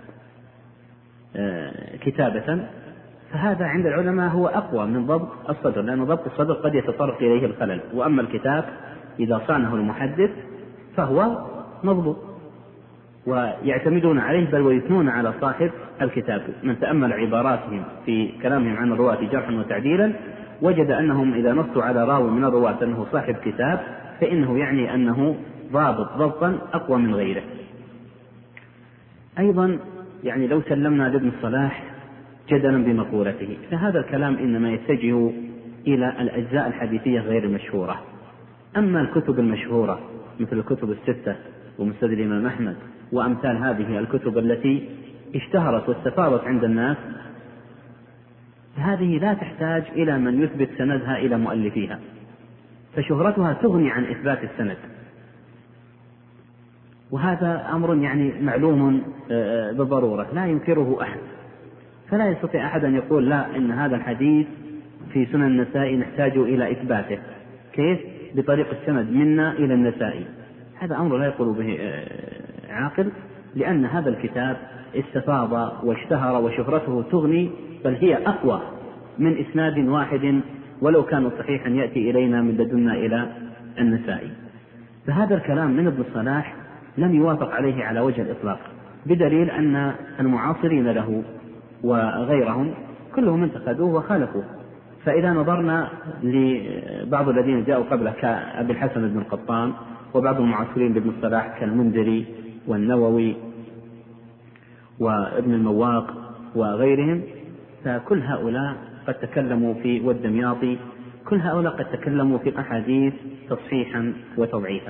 كتابة فهذا عند العلماء هو أقوى من ضبط الصدر، لأن ضبط الصدر قد يتطرق إليه الخلل، وأما الكتاب إذا صانه المحدث فهو مضبوط ويعتمدون عليه، بل ويثنون على صاحب الكتاب. من تأمل عباراتهم في كلامهم عن الرواة جرحا وتعديلا وجد أنهم إذا نصوا على راوي من الرواة أنه صاحب كتاب فإنه يعني أنه ضابط ضبطا أقوى من غيره. أيضا يعني لو سلمنا لابن الصلاح جدلا بمقولته فهذا الكلام إنما يتجه إلى الأجزاء الحديثية غير المشهورة. أما الكتب المشهورة مثل الكتب الستة ومسند الإمام أحمد وأمثال هذه الكتب التي اشتهرت واستفاضت عند الناس، هذه لا تحتاج إلى من يثبت سندها إلى مؤلفيها، فشهرتها تغني عن إثبات السند، وهذا أمر يعني معلوم بالضرورة لا ينكره أحد. فلا يستطيع أحد أن يقول لا إن هذا الحديث في سنن النسائي نحتاج إلى إثباته، كيف؟ بطريق السند منا إلى النسائي. هذا أمر لا يقول به عاقل، لأن هذا الكتاب استفاض واشتهر وشهرته تغني، بل هي أقوى من إسناد واحد ولو كان صحيحا يأتي إلينا من لدنا إلى النسائي. فهذا الكلام من ابن الصلاح لم يوافق عليه على وجه الإطلاق، بدليل أن المعاصرين له وغيرهم كلهم انتقدوه وخالفوه. فإذا نظرنا لبعض الذين جاءوا قبله كأبي الحسن بن القطان وبعض المعاصرين بابن الصلاح كالمنذري والنووي وابن المواق وغيرهم، فكل هؤلاء قد تكلموا في والدمياطي كل هؤلاء قد تكلموا في الأحاديث تصحيحا وتضعيفا.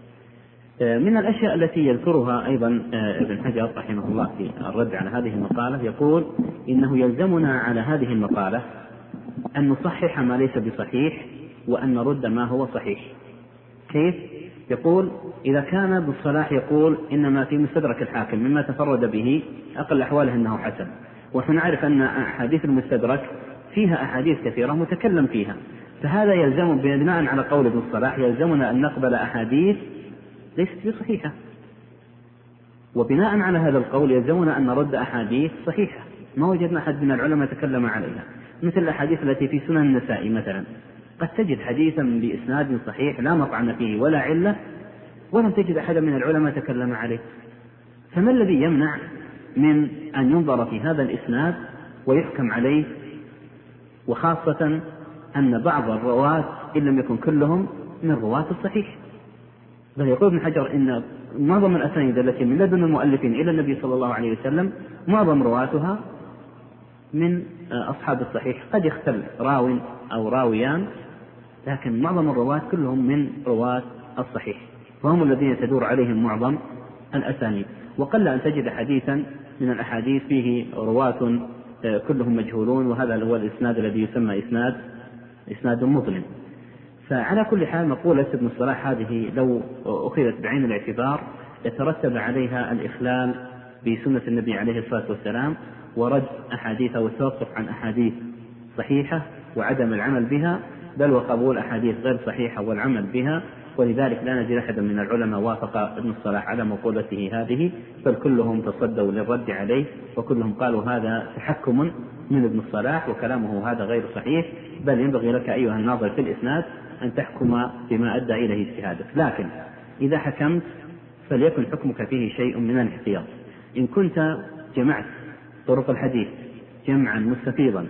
من الأشياء التي يذكرها أيضا ابن حجر رحمه الله في الرد على هذه المقالة يقول إنه يلزمنا على هذه المقالة أن نصحح ما ليس بصحيح وأن نرد ما هو صحيح. كيف؟ يقول إذا كان ابن الصلاح يقول إنما في مستدرك الحاكم مما تفرد به أقل أحواله أنه حسن، ونحن نعرف أن أحاديث المستدرك فيها أحاديث كثيرة متكلم فيها، فهذا يلزم بناء على قول ابن الصلاح يلزمنا أن نقبل أحاديث ليست بصحيحة، وبناء على هذا القول يلزمنا أن نرد أحاديث صحيحة ما وجدنا أحد من العلماء تكلم عليها، مثل الأحاديث التي في سنن النسائي مثلا قد تجد حديثا بإسناد صحيح لا مطعن فيه ولا علة ولم تجد أحدا من العلماء تكلم عليه. فما الذي يمنع من أن ينظر في هذا الإسناد ويحكم عليه، وخاصة أن بعض الرواة إن لم يكن كلهم من رواة الصحيح؟ بل يقول ابن حجر إن معظم الأسانيد التي من لدن المؤلفين إلى النبي صلى الله عليه وسلم معظم رواتها من أصحاب الصحيح، قد يختل راو أو راويان لكن معظم الرواة كلهم من رواة الصحيح، وهم الذين تدور عليهم معظم الأسانيد. وقل أن تجد حديثا من الأحاديث فيه رواة كلهم مجهولون، وهذا هو الإسناد الذي يسمى إسناد إسناد مظلم. فعلى كل حال مقولة ابن الصلاح هذه لو أخذت بعين الاعتبار يترتب عليها الإخلال بسنة النبي عليه الصلاة والسلام ورد أحاديث والتوقف عن أحاديث صحيحة وعدم العمل بها، بل وقبول أحاديث غير صحيحة والعمل بها. ولذلك لا نجد أحدا من العلماء وافق ابن الصلاح على مقولته هذه، بل كلهم تصدوا للرد عليه، وكلهم قالوا هذا تحكم من ابن الصلاح وكلامه هذا غير صحيح، بل ينبغي لك أيها الناظر في الإسناد أن تحكم بما أدى إليه اجتهادك. لكن إذا حكمت فليكن حكمك فيه شيء من الاحتياط. إن كنت جمعت طرق الحديث جمعا مستفيضا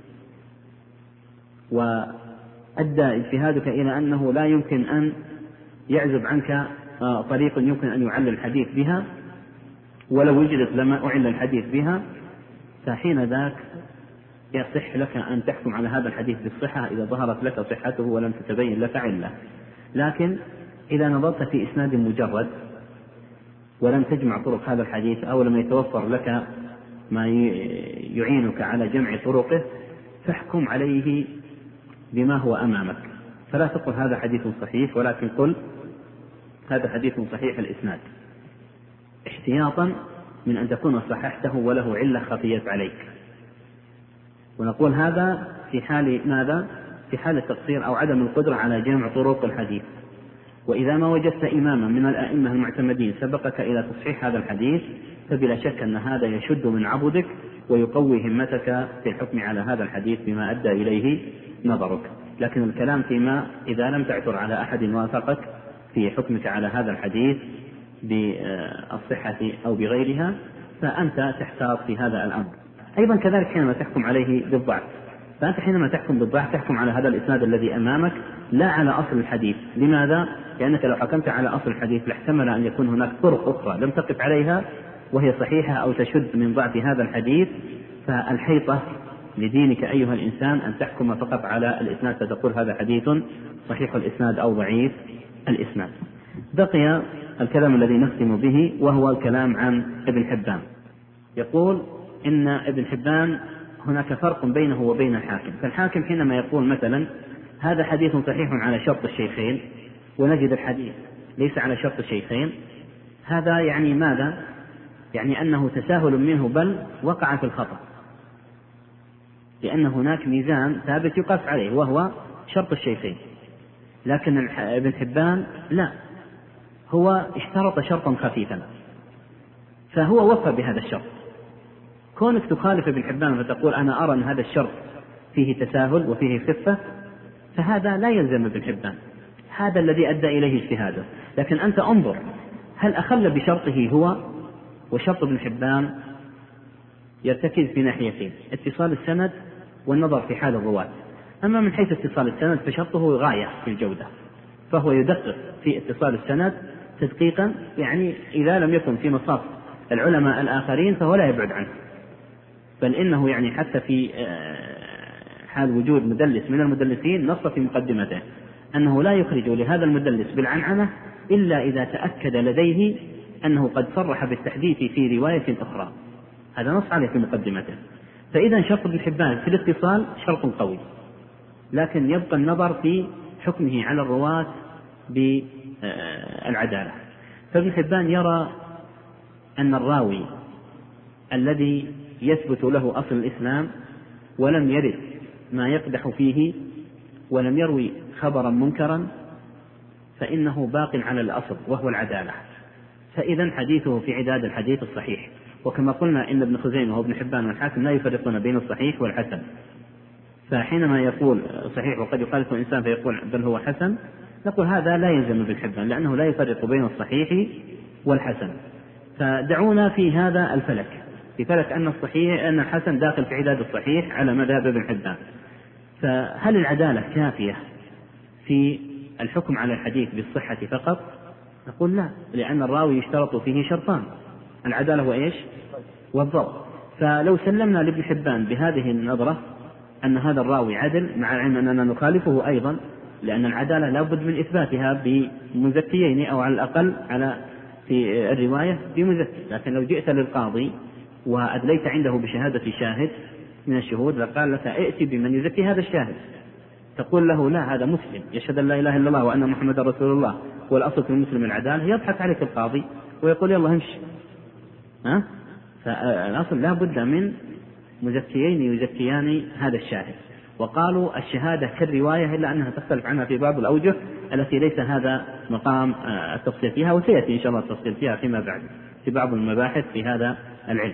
وأدى اجتهادك إلى أنه لا يمكن أن يعزب عنك طريق يمكن أن يعلل الحديث بها، ولو وجدت لما أعل الحديث بها، فحين ذاك يصح لك أن تحكم على هذا الحديث بالصحة إذا ظهرت لك صحته ولم تتبين لك علة. لكن إذا نظرت في إسناد مجرد ولم تجمع طرق هذا الحديث أو لم يتوفر لك ما يعينك على جمع طرقه، فاحكم عليه بما هو أمامك، فلا تقل هذا حديث صحيح، ولكن قل هذا حديث صحيح الإسناد، احتياطا من أن تكون صححته وله علة خفيت عليك. ونقول هذا في حال ماذا؟ في حال التقصير أو عدم القدرة على جمع طرق الحديث. وإذا ما وجدت إماما من الأئمة المعتمدين سبقك إلى تصحيح هذا الحديث فبلا شك أن هذا يشد من عبدك ويقوي همتك في الحكم على هذا الحديث بما أدى إليه نظرك. لكن الكلام فيما إذا لم تعثر على أحد وافقك في حكمك على هذا الحديث بالصحة أو بغيرها فأنت تحتاط في هذا الأمر. أيضا كذلك حينما تحكم عليه بالضعف، فأنت حينما تحكم بالضعف تحكم على هذا الإسناد الذي أمامك لا على أصل الحديث. لماذا؟ لأنك لو حكمت على أصل الحديث لاحتمل أن يكون هناك طرق أخرى لم تقف عليها وهي صحيحة أو تشد من ضعف هذا الحديث. فالحيطة لدينك أيها الإنسان أن تحكم فقط على الإسناد فتقول هذا حديث صحيح الإسناد أو ضعيف الإسناد. بقي الكلام الذي نختم به وهو الكلام عن ابن حبان. يقول إن ابن حبان هناك فرق بينه وبين الحاكم. فالحاكم حينما يقول مثلا هذا حديث صحيح على شرط الشيخين ونجد الحديث ليس على شرط الشيخين، هذا يعني ماذا؟ يعني أنه تساهل منه بل وقع في الخطأ، لأن هناك ميزان ثابت يقاس عليه وهو شرط الشيخين. لكن ابن حبان لا، هو اشترط شرطا خفيفا فهو وفى بهذا الشرط. كونك تخالف ابن حبان فتقول أنا أرى أن هذا الشرط فيه تساهل وفيه خفة فهذا لا يلزم ابن حبان، هذا الذي أدى إليه اجتهاده. لكن أنت انظر هل أخل بشرطه هو وشرط ابن حبان يرتكز في ناحيتين: اتصال السند والنظر في حال الرواة. أما من حيث اتصال السند فشرطه غاية في الجودة، فهو يدقق في اتصال السند تدقيقا يعني إذا لم يكن في مصاف العلماء الآخرين فهو لا يبعد عنه، بل إنه يعني حتى في حال وجود مدلس من المدلسين نص في مقدمته أنه لا يخرج لهذا المدلس بالعنعنة إلا إذا تأكد لديه أنه قد صرح بالتحديث في رواية أخرى. هذا نص عليه في مقدمته. فإذا شرط ابن حبان في الاتصال شرط قوي، لكن يبقى النظر في حكمه على الرواة بالعدالة. فابن حبان يرى أن الراوي الذي يثبت له أصل الإسلام ولم يرد ما يقدح فيه ولم يروي خبرا منكرا فإنه باق على الأصل وهو العدالة، فإذا حديثه في عداد الحديث الصحيح. وكما قلنا إن ابن خزيمة وابن حبان والحاكم لا يفرقون بين الصحيح والحسن، فحينما يقول صحيح وقد يخالف الإنسان فيقول بل هو حسن نقول هذا لا يلزم ابن حبان لأنه لا يفرق بين الصحيح والحسن. فدعونا في هذا الفلك، في فلك أن الصحيح أن الحسن داخل في عداد الصحيح على مذهب ابن حبان. فهل العدالة كافية في الحكم على الحديث بالصحة فقط؟ نقول لا، لأن الراوي يشترط فيه شرطان: العدالة وإيش؟ والضبط. فلو سلمنا لابن حبان بهذه النظرة أن هذا الراوي عدل، مع العلم أننا نخالفه أيضا لأن العدالة لا بد من إثباتها بمزكيين أو على الأقل على في الرواية بمزكي. لكن لو جئت للقاضي وأدليت عنده بشهادة شاهد من الشهود لقال لك ائتي بمن يزكي هذا الشاهد، تقول له لا هذا مسلم يشهد أن لا إله إلا الله وأن محمد رسول الله والأصل في المسلم العدالة، يضحك عليك القاضي ويقول يلا همشي. ها؟ فالأصل لا بد من مزكيين يزكيان هذا الشاهد. وقالوا الشهادة كالرواية إلا أنها تختلف عنها في بعض الأوجه التي ليس هذا مقام التفصيل فيها، وسيأتي إن شاء الله التفصيل فيها فيما بعد في بعض المباحث في هذا العلم.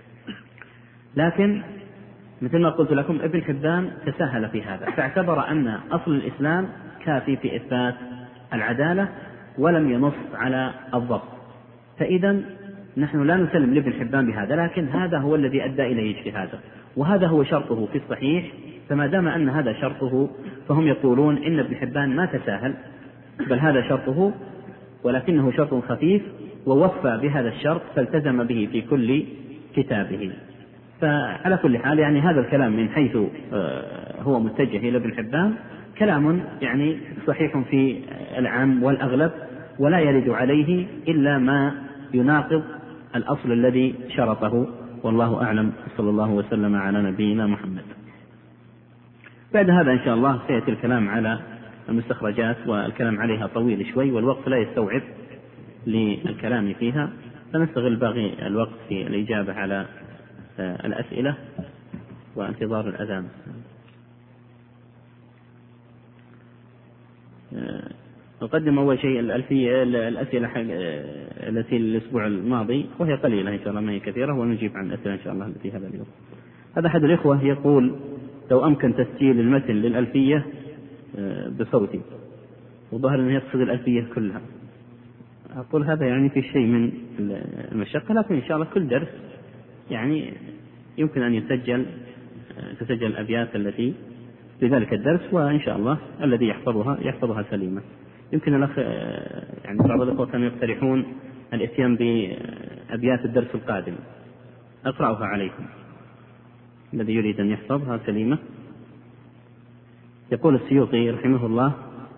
لكن مثل ما قلت لكم ابن حبان تساهل في هذا، فاعتبر أن أصل الإسلام كافي في إثبات العدالة ولم ينص على الضبط. فإذا نحن لا نسلم لابن حبان بهذا، لكن هذا هو الذي أدى إليه اجتهاده وهذا هو شرطه في الصحيح. فما دام أن هذا شرطه فهم يقولون إن ابن حبان ما تساهل بل هذا شرطه ولكنه شرط خفيف ووفى بهذا الشرط فالتزم به في كل كتابه. فعلى كل حال يعني هذا الكلام من حيث هو متجه إلى ابن حبان كلام يعني صحيح في العام والأغلب ولا يرد عليه إلا ما يناقض الأصل الذي شرطه، والله أعلم. صلى الله وسلم على نبينا محمد. بعد هذا إن شاء الله سيأتي الكلام على المستخرجات والكلام عليها طويل شوي والوقت لا يستوعب للكلام فيها، فنستغل باقي الوقت في الإجابة على الأسئلة وانتظار الأذان. نقدم أول شيء الألفية الأسئلة التي الأسبوع الماضي، وهي قليلة إن شاء الله ما هي كثيرة، ونجيب عن الأسئلة إن شاء الله التي هذا اليوم. هذا أحد الإخوة يقول لو أمكن تسجيل المتن للألفية بصوتي، وظهر أنه يقصد الألفية كلها. أقول هذا يعني في شيء من المشقة، لكن إن شاء الله كل درس يعني يمكن أن يسجل تسجل الأبيات التي في ذلك الدرس، وإن شاء الله الذي يحفظها يحفظها سليمة. يمكن الأخ يعني بعض الأخوة كانوا يقترحون الإتيان بأبيات الدرس القادم، أقرأها عليكم الذي يريد أن يحفظها سليمة. يقول السيوطي رحمه الله: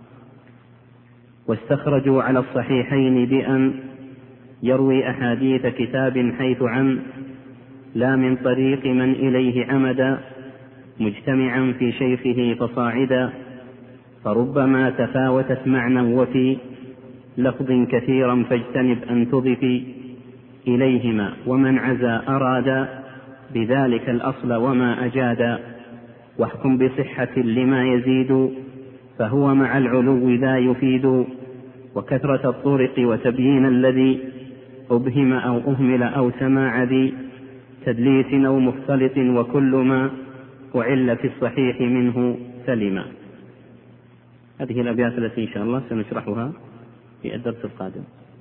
واستخرجوا على الصحيحين بأن يروي أحاديث كتاب حيث عن لا من طريق من إليه عمدا مجتمعا في شيخه فصاعدا، فربما تفاوتت معنى وفي لفظ كثيرا فاجتنب أن تضفي إليهما، ومن عزا أراد بذلك الأصل وما أجاد، واحكم بصحة لما يزيد فهو مع العلو ذا يفيد، وكثرة الطرق وتبيين الذي أبهم أو أهمل أو سماع ذي تدليس أو مختلط، وكل ما وعل في الصحيح منه سلما. هذه الأبيات التي إن شاء الله سنشرحها في الدرس القادم.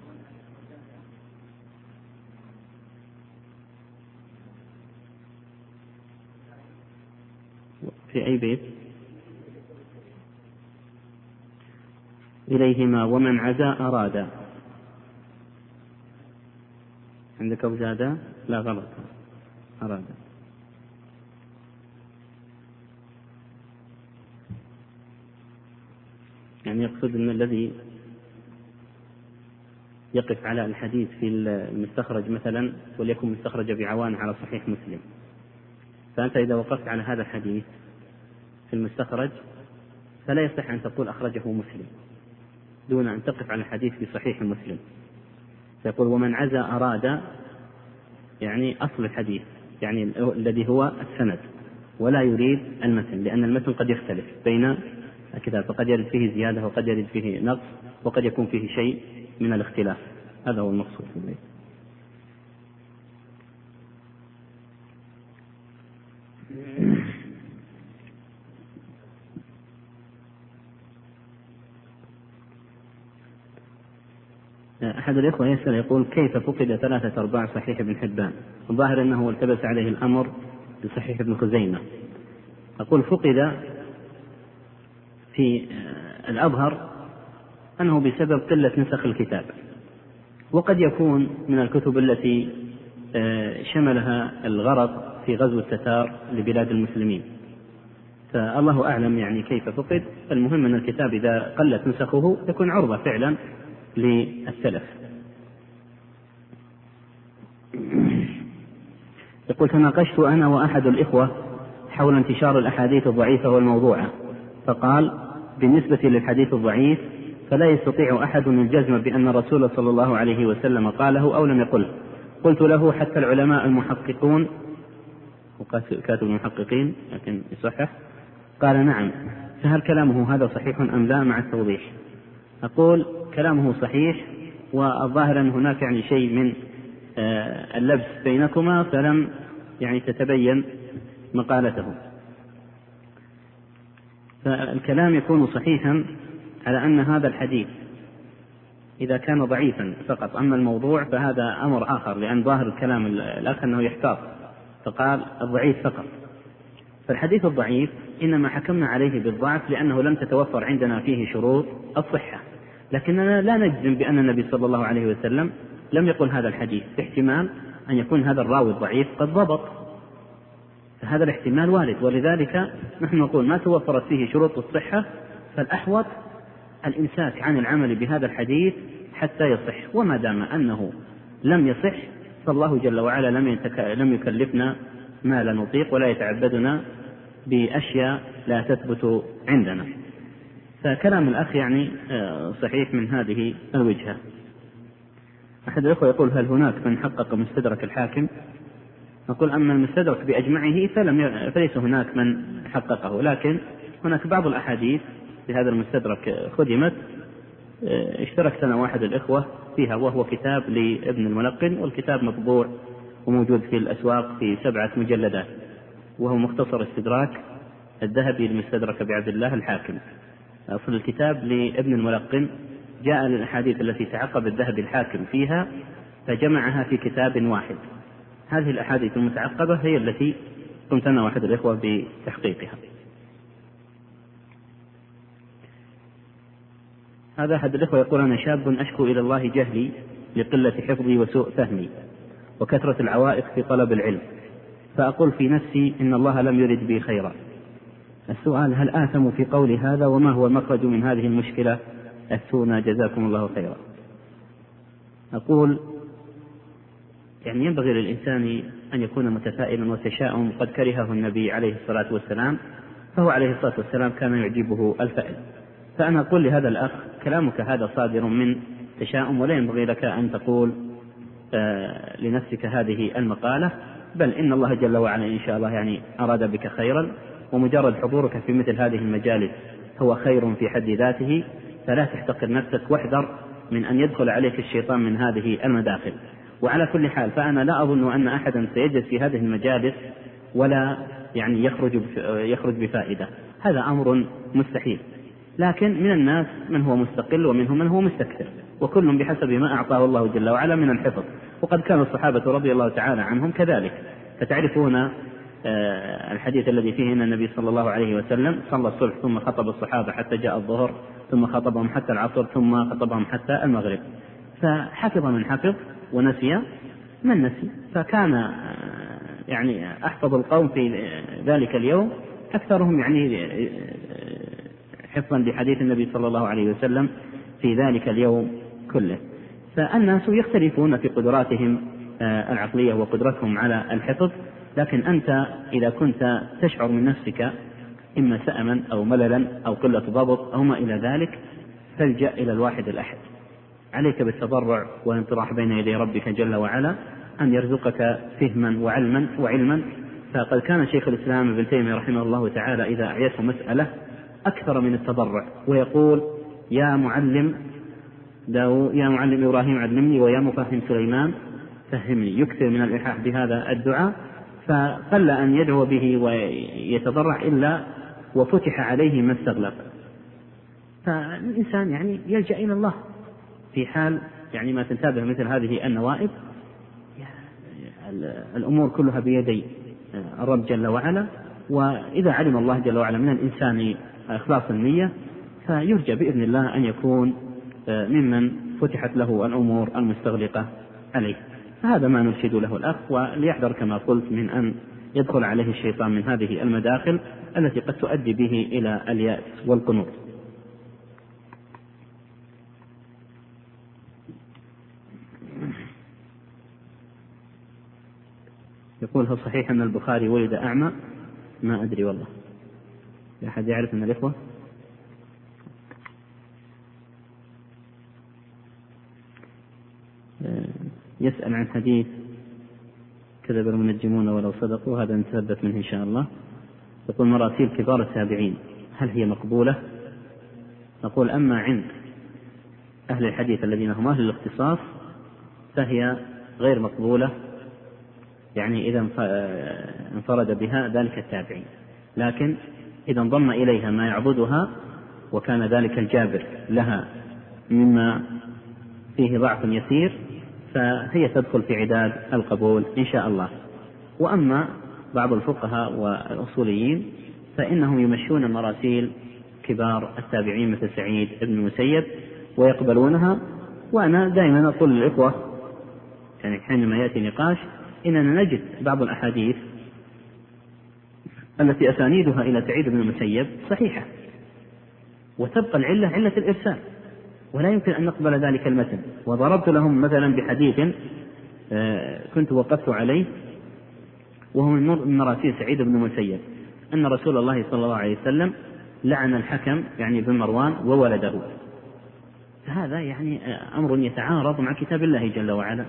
في أي بيت؟ إليهما ومن عزا أراد. عندك أوزادا؟ لا غلط، أراد. يعني يقصد أن الذي يقف على الحديث في المستخرج مثلا، وليكن مستخرج بعوان على صحيح مسلم، فأنت إذا وقفت على هذا الحديث في المستخرج فلا يصح أن تقول أخرجه مسلم دون أن تقف على الحديث في صحيح مسلم. فيقول ومن عزا أراد يعني أصل الحديث، يعني الذي هو السند، ولا يريد المتن، لأن المتن قد يختلف بين الكتاب، فقد يرد فيه زيادة وقد يرد فيه نقص وقد يكون فيه شيء من الاختلاف. هذا هو المقصود في البيت. أحد الإخوة يسأل يقول كيف فقد ثلاثة أرباع صحيح ابن حبان؟ الظاهر أنه التبس عليه الأمر بصحيح ابن خزيمة. أقول فقد في الأظهر أنه بسبب قلة نسخ الكتاب، وقد يكون من الكتب التي شملها الغرق في غزو التتار لبلاد المسلمين، فالله أعلم يعني كيف فقد. المهم أن الكتاب إذا قلت نسخه يكون عرضة فعلا للتلف. يقول تناقشت أنا وأحد الإخوة حول انتشار الأحاديث الضعيفة والموضوعة، فقال بالنسبة للحديث الضعيف فلا يستطيع أحد الجزم بأن الرسول صلى الله عليه وسلم قاله أو لم يقله. قلت له حتى العلماء المحققون، وكاتب المحققين لكن يصحح، قال نعم، فهل كلامه هذا صحيح أم لا مع التوضيح؟ أقول كلامه صحيح، والظاهر أن هناك يعني شيء من اللبس بينكما فلم يعني تتبين مقالته. فالكلام يكون صحيحا على أن هذا الحديث إذا كان ضعيفا فقط، أما الموضوع فهذا أمر آخر، لأن ظاهر الكلام الآخر أنه يحتاط فقال الضعيف فقط. فالحديث الضعيف إنما حكمنا عليه بالضعف لأنه لم تتوفر عندنا فيه شروط الصحة، لكننا لا نجزم بأن النبي صلى الله عليه وسلم لم يقل هذا الحديث، باحتمال أن يكون هذا الراوي الضعيف قد ضبط، فهذا الاحتمال وارد. ولذلك نحن نقول ما توفرت فيه شروط الصحة فالأحوط الإمساك عن العمل بهذا الحديث حتى يصح، وما دام أنه لم يصح فالله جل وعلا لم, يتك... لم يكلفنا ما لا نطيق ولا يتعبدنا بأشياء لا تثبت عندنا. فكلام الأخ يعني صحيح من هذه الوجهة. أحد الأخوة يقول هل هناك من حقق مستدرك الحاكم؟ نقول أما المستدرك بأجمعه فلم ي... فليس هناك من حققه، لكن هناك بعض الأحاديث في هذا المستدرك خدمت اشترك سنة واحد الإخوة فيها، وهو كتاب لابن الملقن، والكتاب مطبوع وموجود في الأسواق في سبعة مجلدات، وهو مختصر استدراك الذهبي لمستدرك بعبد الله الحاكم. أصل الكتاب لابن الملقن جاء للأحاديث التي تعقب الذهبي الحاكم فيها فجمعها في كتاب واحد. هذه الأحاديث المتعقبة هي التي قمت أنا واحد الإخوة بتحقيقها. هذا أحد الإخوة يقول: أنا شاب أشكو إلى الله جهلي لقلة حفظي وسوء فهمي وكثرة العوائق في طلب العلم، فأقول في نفسي إن الله لم يرد بي خيرا. السؤال: هل آثم في قول هذا؟ وما هو المخرج من هذه المشكلة؟ أفتونا جزاكم الله خيرا. أقول يعني ينبغي للإنسان أن يكون متفائلا وتشاؤم، قد كرهه النبي عليه الصلاة والسلام، فهو عليه الصلاة والسلام كان يعجبه الفأل. فأنا أقول لهذا الأخ: كلامك هذا صادر من تشاؤم، ولا ينبغي لك أن تقول آه لنفسك هذه المقالة، بل إن الله جل وعلا إن شاء الله يعني أراد بك خيرا، ومجرد حضورك في مثل هذه المجالس هو خير في حد ذاته، فلا تحتقر نفسك، واحذر من أن يدخل عليك الشيطان من هذه المداخل. وعلى كل حال فأنا لا أظن أن أحدا سيجلس في هذه المجالس ولا يعني يخرج يخرج بفائدة، هذا أمر مستحيل. لكن من الناس من هو مستقل ومنهم من هو مستكثر، وكل بحسب ما أعطاه الله جل وعلا من الحفظ، وقد كان الصحابة رضي الله تعالى عنهم كذلك. فتعرفون الحديث الذي فيه أن النبي صلى الله عليه وسلم صلى الصبح ثم خطب الصحابة حتى جاء الظهر، ثم خطبهم حتى العصر، ثم خطبهم حتى المغرب. فحفظ من حفظ ونسي من نسي، فكان يعني أحفظ القوم في ذلك اليوم أكثرهم يعني حفظا لحديث النبي صلى الله عليه وسلم في ذلك اليوم كله. فالناس يختلفون في قدراتهم العقلية وقدرتهم على الحفظ، لكن أنت إذا كنت تشعر من نفسك إما سأما أو مللا أو قلة ضبط أو ما إلى ذلك، فالجأ إلى الواحد الأحد. عليك بالتضرع والانطراح بين يدي ربك جل وعلا أن يرزقك فهما وعلما وعلما. فقد كان شيخ الإسلام ابن تيمية رحمه الله تعالى إذا أعيته مسألة أكثر من التضرع، ويقول: يا معلم داو يا معلم إبراهيم علمني، ويا مفهم سليمان فهمني. يكثر من الإلحاح بهذا الدعاء، فقل أن يدعو به ويتضرع إلا وفتح عليه ما استغلق. فالإنسان يعني يلجأ إلى الله في حال يعني ما تنتابه مثل هذه النوائب. الأمور كلها بيدي الرب جل وعلا، وإذا علم الله جل وعلا من الإنسان إخلاص النية فيرجى بإذن الله أن يكون ممن فتحت له الأمور المستغلقة عليه. فهذا ما نرشد له الأخ، وليحذر كما قلت من أن يدخل عليه الشيطان من هذه المداخل التي قد تؤدي به إلى اليأس والقنوط. يقول: هل صحيح أن البخاري ولد أعمى؟ ما أدري والله، لا أحد يعرف من الإخوة؟ يسأل عن حديث كذب المنجمون ولو صدقوا، هذا نتثبت منه إن شاء الله. يقول: مراسيل كبار التابعين هل هي مقبولة؟ نقول: أما عند أهل الحديث الذين هم أهل الاختصاص فهي غير مقبولة، يعني إذا انفرد بها ذلك التابعين، لكن إذا انضم إليها ما يعبدها وكان ذلك الجابر لها مما فيه ضعف يسير فهي تدخل في عداد القبول إن شاء الله. وأما بعض الفقهاء والأصوليين فإنهم يمشون مراسيل كبار التابعين مثل سعيد بن المسيب ويقبلونها. وأنا دائما أقول للإخوة يعني حينما يأتي نقاش إننا نجد بعض الأحاديث التي أسانيدها إلى سعيد بن المسيب صحيحة، وتبقى العلة علة الإرسال، ولا يمكن أن نقبل ذلك المتن. وضربت لهم مثلا بحديث كنت وقفت عليه وهو من مراسيل سعيد بن المسيب أن رسول الله صلى الله عليه وسلم لعن الحكم يعني بن مروان وولده. فهذا يعني أمر يتعارض مع كتاب الله جل وعلا.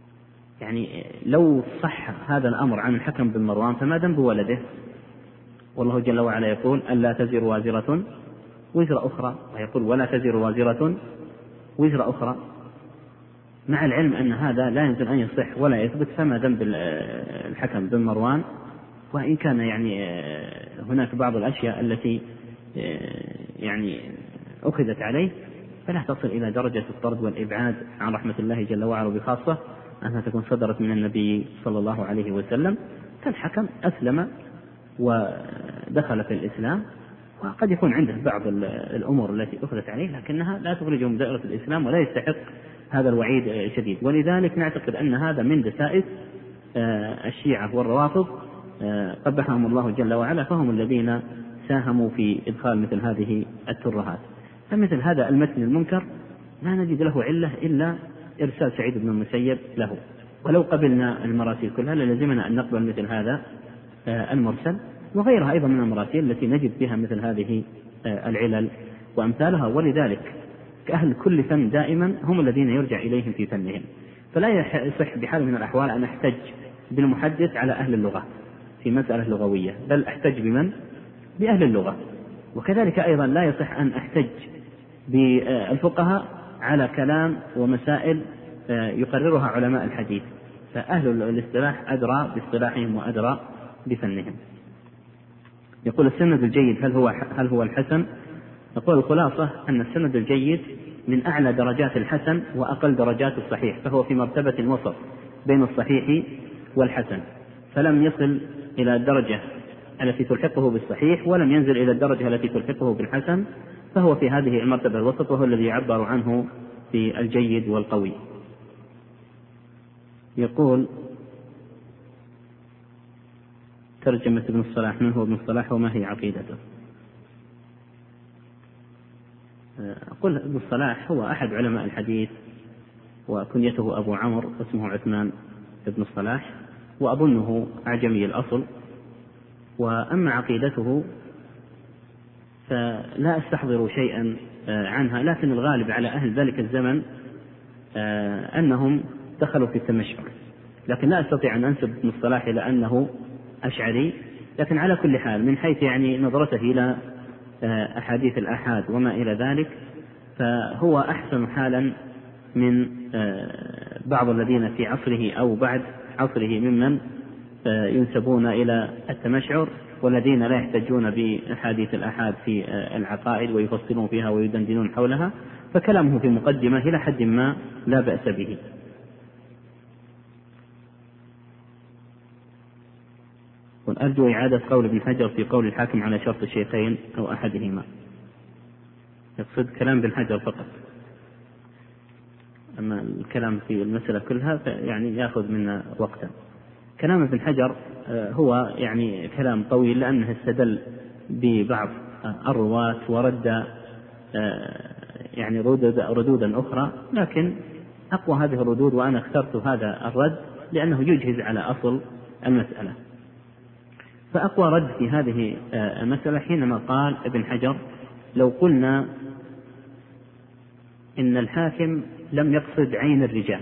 يعني لو صح هذا الأمر عن الحكم بن مروان فما ذنب ولده؟ والله جل وعلا يقول ألا تزر وازرة وزر أخرى، ويقول ولا تزر وازرة وزر أخرى، مع العلم أن هذا لا يمكن أن يصح ولا يثبت. فما ذنب الحكم بن مروان، وإن كان يعني هناك بعض الأشياء التي يعني أخذت عليه فلا تصل إلى درجة الطرد والإبعاد عن رحمة الله جل وعلا، بخاصة أنها تكون صدرت من النبي صلى الله عليه وسلم. فالحكم أسلم ودخل في الإسلام، وقد يكون عنده بعض الأمور التي أخذت عليه لكنها لا تخرجه من دائرة الإسلام ولا يستحق هذا الوعيد الشديد. ولذلك نعتقد أن هذا من دسائس الشيعة والروافض قبحهم الله جل وعلا، فهم الذين ساهموا في إدخال مثل هذه الترهات. فمثل هذا المتن المنكر لا نجد له علة إلا إرسال سعيد بن المسيب له، ولو قبلنا المراسيل كلها للزمنا أن نقبل مثل هذا المرسل وغيرها أيضا من المراسيل التي نجد بها مثل هذه العلل وأمثالها. ولذلك كأهل كل فن دائما هم الذين يرجع إليهم في فنهم، فلا يصح بحال من الأحوال أن أحتج بالمحدث على أهل اللغة في مسألة لغوية، بل أحتج بمن؟ بأهل اللغة. وكذلك أيضا لا يصح أن أحتج بالفقهاء على كلام ومسائل يقررها علماء الحديث، فأهل الاصطلاح أدرى باصطلاحهم وأدرى بفنهم. يقول السند الجيد هل هو هل هو الحسن؟ نقول الخلاصة أن السند الجيد من أعلى درجات الحسن وأقل درجات الصحيح، فهو في مرتبة الوسط بين الصحيح والحسن، فلم يصل إلى الدرجة التي تلحقه بالصحيح ولم ينزل إلى الدرجة التي تلحقه بالحسن، فهو في هذه المرتبة الوسط، وهو الذي يعبر عنه في الجيد والقوي. يقول ترجمة ابن الصلاح، من هو ابن الصلاح وما هي عقيدته؟ أقول ابن الصلاح هو أحد علماء الحديث، وكنيته أبو عمرو واسمه عثمان ابن الصلاح، وأظنه أعجمي الأصل. وأما عقيدته فلا أستحضر شيئا عنها، لكن الغالب على أهل ذلك الزمن أنهم دخلوا في التمشعر، لكن لا أستطيع أن أنسب ابن الصلاح إلى أنه أشعري. لكن على كل حال من حيث يعني نظرته إلى أحاديث الآحاد وما إلى ذلك فهو أحسن حالا من بعض الذين في عصره أو بعد عصره ممن ينسبون إلى التمشعر والذين لا يحتجون بأحاديث الآحاد في العقائد ويفصلون فيها ويدندنون حولها، فكلامه في مقدمة إلى حد ما لا بأس به. أرجو إعادة قول ابن حجر في قول الحاكم على شرط الشيخين أو أحدهما. يقصد كلام ابن حجر فقط، أما الكلام في المسألة كلها يعني يأخذ منا وقتا. كلام ابن حجر هو يعني كلام طويل لأنه استدل ببعض الرواة ورد يعني ردودا أخرى، لكن أقوى هذه الردود وأنا اخترت هذا الرد لأنه يجهز على أصل المسألة. فأقوى رد في هذه المسألة حينما قال ابن حجر لو قلنا إن الحاكم لم يقصد عين الرجال،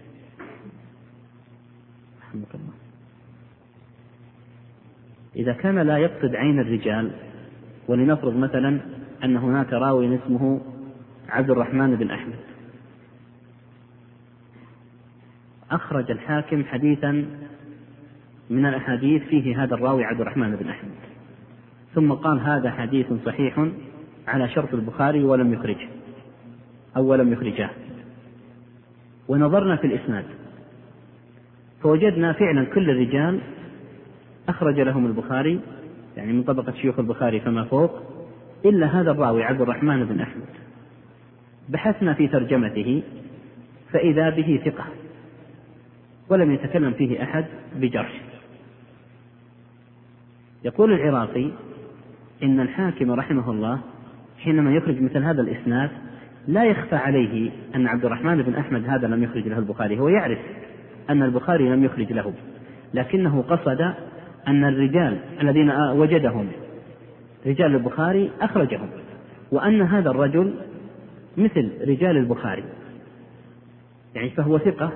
إذا كان لا يقصد عين الرجال، ولنفرض مثلا أن هناك راوي اسمه عبد الرحمن بن أحمد، أخرج الحاكم حديثا من الأحاديث فيه هذا الراوي عبد الرحمن بن أحمد، ثم قال هذا حديث صحيح على شرط البخاري ولم يخرجه أو ولم يخرجه، ونظرنا في الإسناد فوجدنا فعلا كل الرجال أخرج لهم البخاري يعني من طبقة شيوخ البخاري فما فوق، إلا هذا الراوي عبد الرحمن بن أحمد. بحثنا في ترجمته فإذا به ثقة ولم يتكلم فيه أحد بجرح. يقول العراقي إن الحاكم رحمه الله حينما يخرج مثل هذا الإسناد لا يخفى عليه أن عبد الرحمن بن أحمد هذا لم يخرج له البخاري، هو يعرف أن البخاري لم يخرج له، لكنه قصد أن الرجال الذين وجدهم رجال البخاري أخرجهم، وأن هذا الرجل مثل رجال البخاري يعني فهو ثقة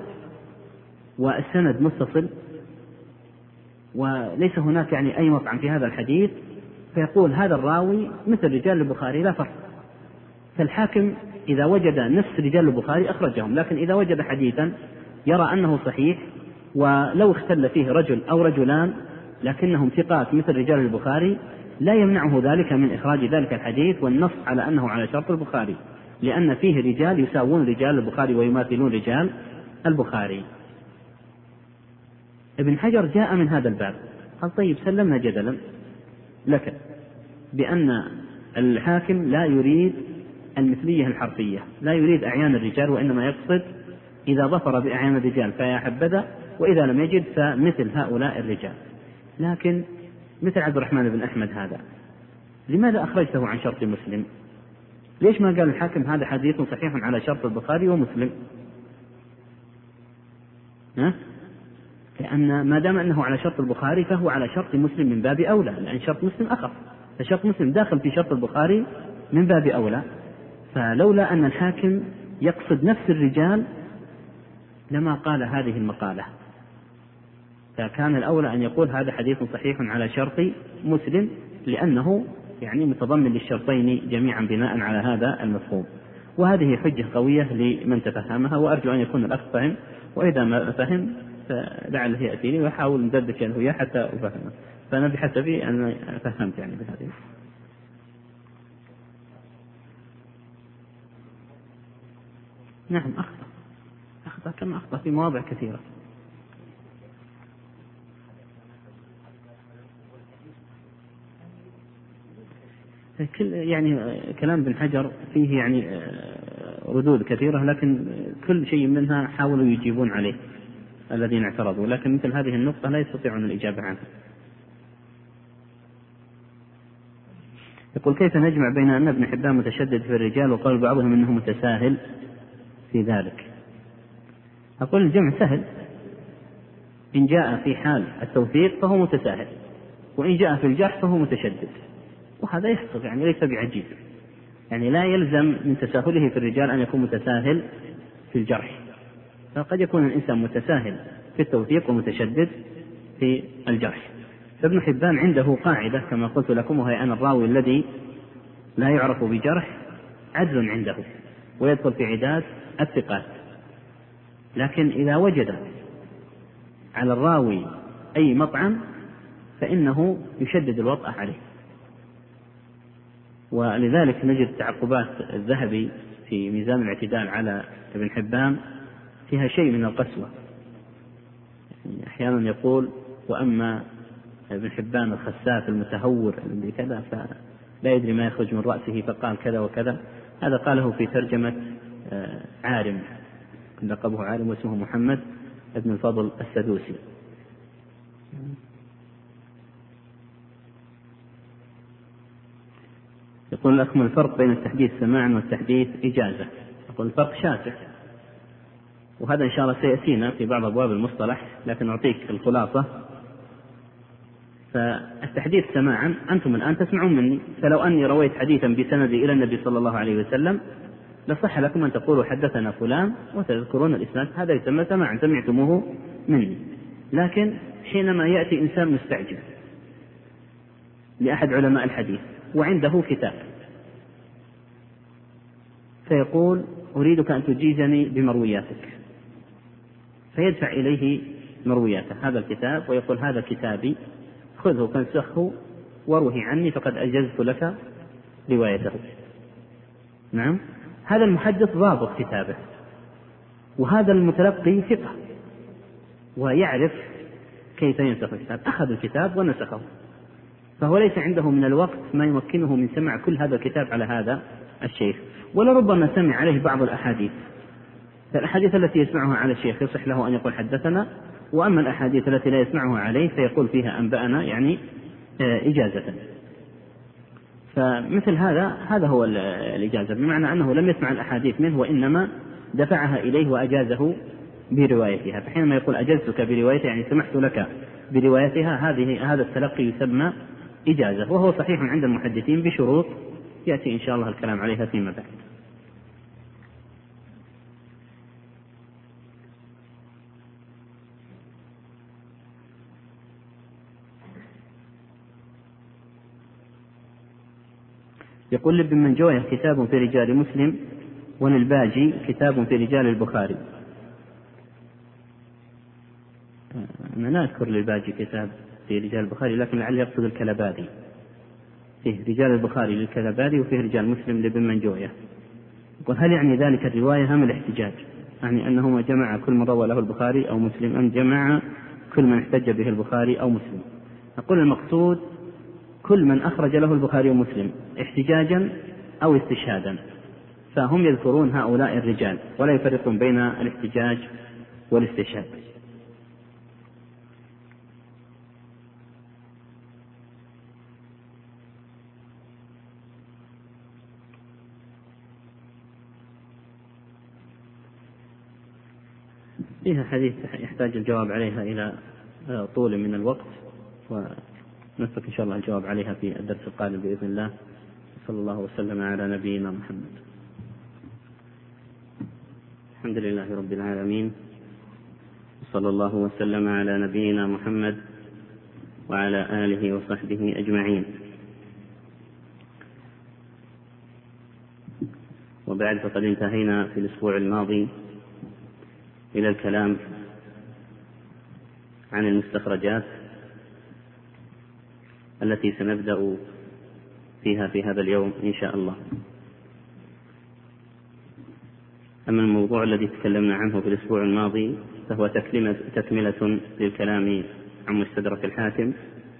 والسند متصل وليس هناك يعني أي مطعن في هذا الحديث، فيقول هذا الراوي مثل رجال البخاري لا فرق. فالحاكم إذا وجد نفس رجال البخاري أخرجهم، لكن إذا وجد حديثا يرى أنه صحيح ولو اختل فيه رجل أو رجلان لكنهم ثقات مثل رجال البخاري لا يمنعه ذلك من إخراج ذلك الحديث والنص على أنه على شرط البخاري، لأن فيه رجال يساوون رجال البخاري ويماثلون رجال البخاري. ابن حجر جاء من هذا الباب قال طيب سلمنا جدلا لك بأن الحاكم لا يريد المثلية الحرفية، لا يريد أعيان الرجال، وإنما يقصد إذا ظفر بأعيان الرجال فيا حبذا، وإذا لم يجد فمثل هؤلاء الرجال. لكن مثل عبد الرحمن بن أحمد هذا لماذا أخرجته عن شرط مسلم؟ ليش ما قال الحاكم هذا حديث صحيح على شرط البخاري ومسلم؟ ها؟ لأن ما دام أنه على شرط البخاري فهو على شرط مسلم من باب أولى، لأن شرط مسلم أخف، فشرط مسلم داخل في شرط البخاري من باب أولى. فلولا أن الحاكم يقصد نفس الرجال لما قال هذه المقالة، فكان الأولى أن يقول هذا حديث صحيح على شرط مسلم، لأنه يعني متضمن للشرطين جميعا بناء على هذا المفهوم. وهذه حجة قوية لمن تفهمها، وأرجو أن يكون الأخ فهم، وإذا ما فهم فلعله يأتيني ويحاول ندردش له إياه حتى أفهمه. فأنا بحسبي أن فهمت يعني بهذه. نعم أخطأ أخطأ كما أخطأ في مواضع كثيرة. كل يعني كلام ابن حجر فيه يعني ردود كثيرة، لكن كل شيء منها حاولوا يجيبون عليه الذين اعترضوا، لكن مثل هذه النقطة لا يستطيعون الإجابة عنها. يقول كيف نجمع بين أن ابن حبان متشدد في الرجال وقال بعضهم أنه متساهل في ذلك؟ أقول الجمع سهل، إن جاء في حال التوثيق فهو متساهل، وإن جاء في الجرح فهو متشدد، وهذا يحصل يعني ليس بعجيب، يعني لا يلزم من تساهله في الرجال أن يكون متساهل في الجرح، فقد يكون الإنسان متساهل في التوثيق ومتشدد في الجرح. فابن حبان عنده قاعدة كما قلت لكم، وهي أن الراوي الذي لا يعرف بجرح عدل عنده ويدخل في عداد الثقات، لكن إذا وجد على الراوي أي مطعن فإنه يشدد الوطأ عليه. ولذلك نجد تعقبات الذهبي في ميزان الاعتدال على ابن حبان فيها شيء من القسوة، يعني أحيانا يقول وأما ابن حبان الخساف المتهور بكذا فلا يدري ما يخرج من رأسه فقال كذا وكذا. هذا قاله في ترجمة عارم لقبه عارم واسمه محمد ابن الفضل السدوسي. يقول لكم الفرق بين التحديث سماعا والتحديث إجازة. يقول الفرق شاسع، وهذا إن شاء الله سيأتينا في بعض أبواب المصطلح، لكن أعطيك الخلاصة. فالتحديث سماعا أنتم الآن تسمعون مني، فلو أني رويت حديثا بسندي إلى النبي صلى الله عليه وسلم لصح لكم أن تقولوا حدثنا فلان وتذكرون الإسناد، هذا يسمى سماعا، سمعتموه مني. لكن حينما يأتي إنسان مستعجل لأحد علماء الحديث وعنده كتاب فيقول أريدك أن تجيزني بمروياتك، فيدفع إليه مروياته هذا الكتاب ويقول هذا كتابي خذه فانسخه واروه عني فقد أجزت لك روايته. نعم، هذا المحدث ضابط كتابه، وهذا المتلقي ثقة ويعرف كيف ينسخ الكتاب، أخذ الكتاب ونسخه، فهو ليس عنده من الوقت ما يمكنه من سمع كل هذا الكتاب على هذا الشيخ، ولربما سمع عليه بعض الأحاديث. فالأحاديث التي يسمعها على الشيخ يصح له أن يقول حدثنا، وأما الأحاديث التي لا يسمعها عليه فيقول فيها أنبأنا، يعني إجازة. فمثل هذا هذا هو الإجازة، بمعنى أنه لم يسمع الأحاديث منه وإنما دفعها إليه وأجازه بروايتها. فحينما يقول أجزتك بروايتها يعني سمحت لك بروايتها، هذه هذا التلقي يسمى إجازة، وهو صحيح عند المحدثين بشروط يأتي إن شاء الله الكلام عليها فيما بعد. يقول لابن منجوية كتاب في رجال مسلم، وللباجي كتاب في رجال البخاري. أنا لا أذكر للباجي كتاب في رجال البخاري، لكن لعل يقصد الكلبادي. فيه رجال البخاري للكلبادي وفيه رجال مسلم لابن منجوية. يقول هل يعني ذلك الرواية أم الاحتجاج؟ يعني أنه جمع كل من روى له البخاري أو مسلم، أم جمع كل من احتج به البخاري أو مسلم؟ أقول المقصود كل من أخرج له البخاري ومسلم احتجاجا أو استشهادا، فهم يذكرون هؤلاء الرجال ولا يفرقون بين الاحتجاج والاستشهاد. فيها حديث يحتاج الجواب عليها إلى طول من الوقت، ونترك إن شاء الله الجواب عليها في الدرس القادم بإذن الله. صلى الله وسلم على نبينا محمد. الحمد لله رب العالمين، صلى الله وسلم على نبينا محمد وعلى آله وصحبه أجمعين. وبعد، فقد انتهينا في الأسبوع الماضي إلى الكلام عن المستخرجات التي سنبدأ فيها في هذا اليوم إن شاء الله. أما الموضوع الذي تكلمنا عنه في الأسبوع الماضي فهو تكملة للكلام عن مستدرك الحاكم،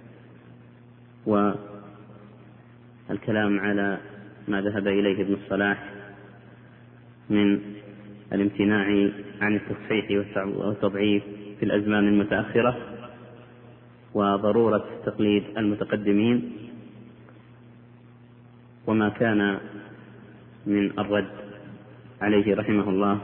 والكلام على ما ذهب إليه ابن الصلاح من الامتناع عن التصحيح والتضعيف في الأزمان المتأخرة، وضرورة تقليد المتقدمين، وما كان من الرد عليه رحمه الله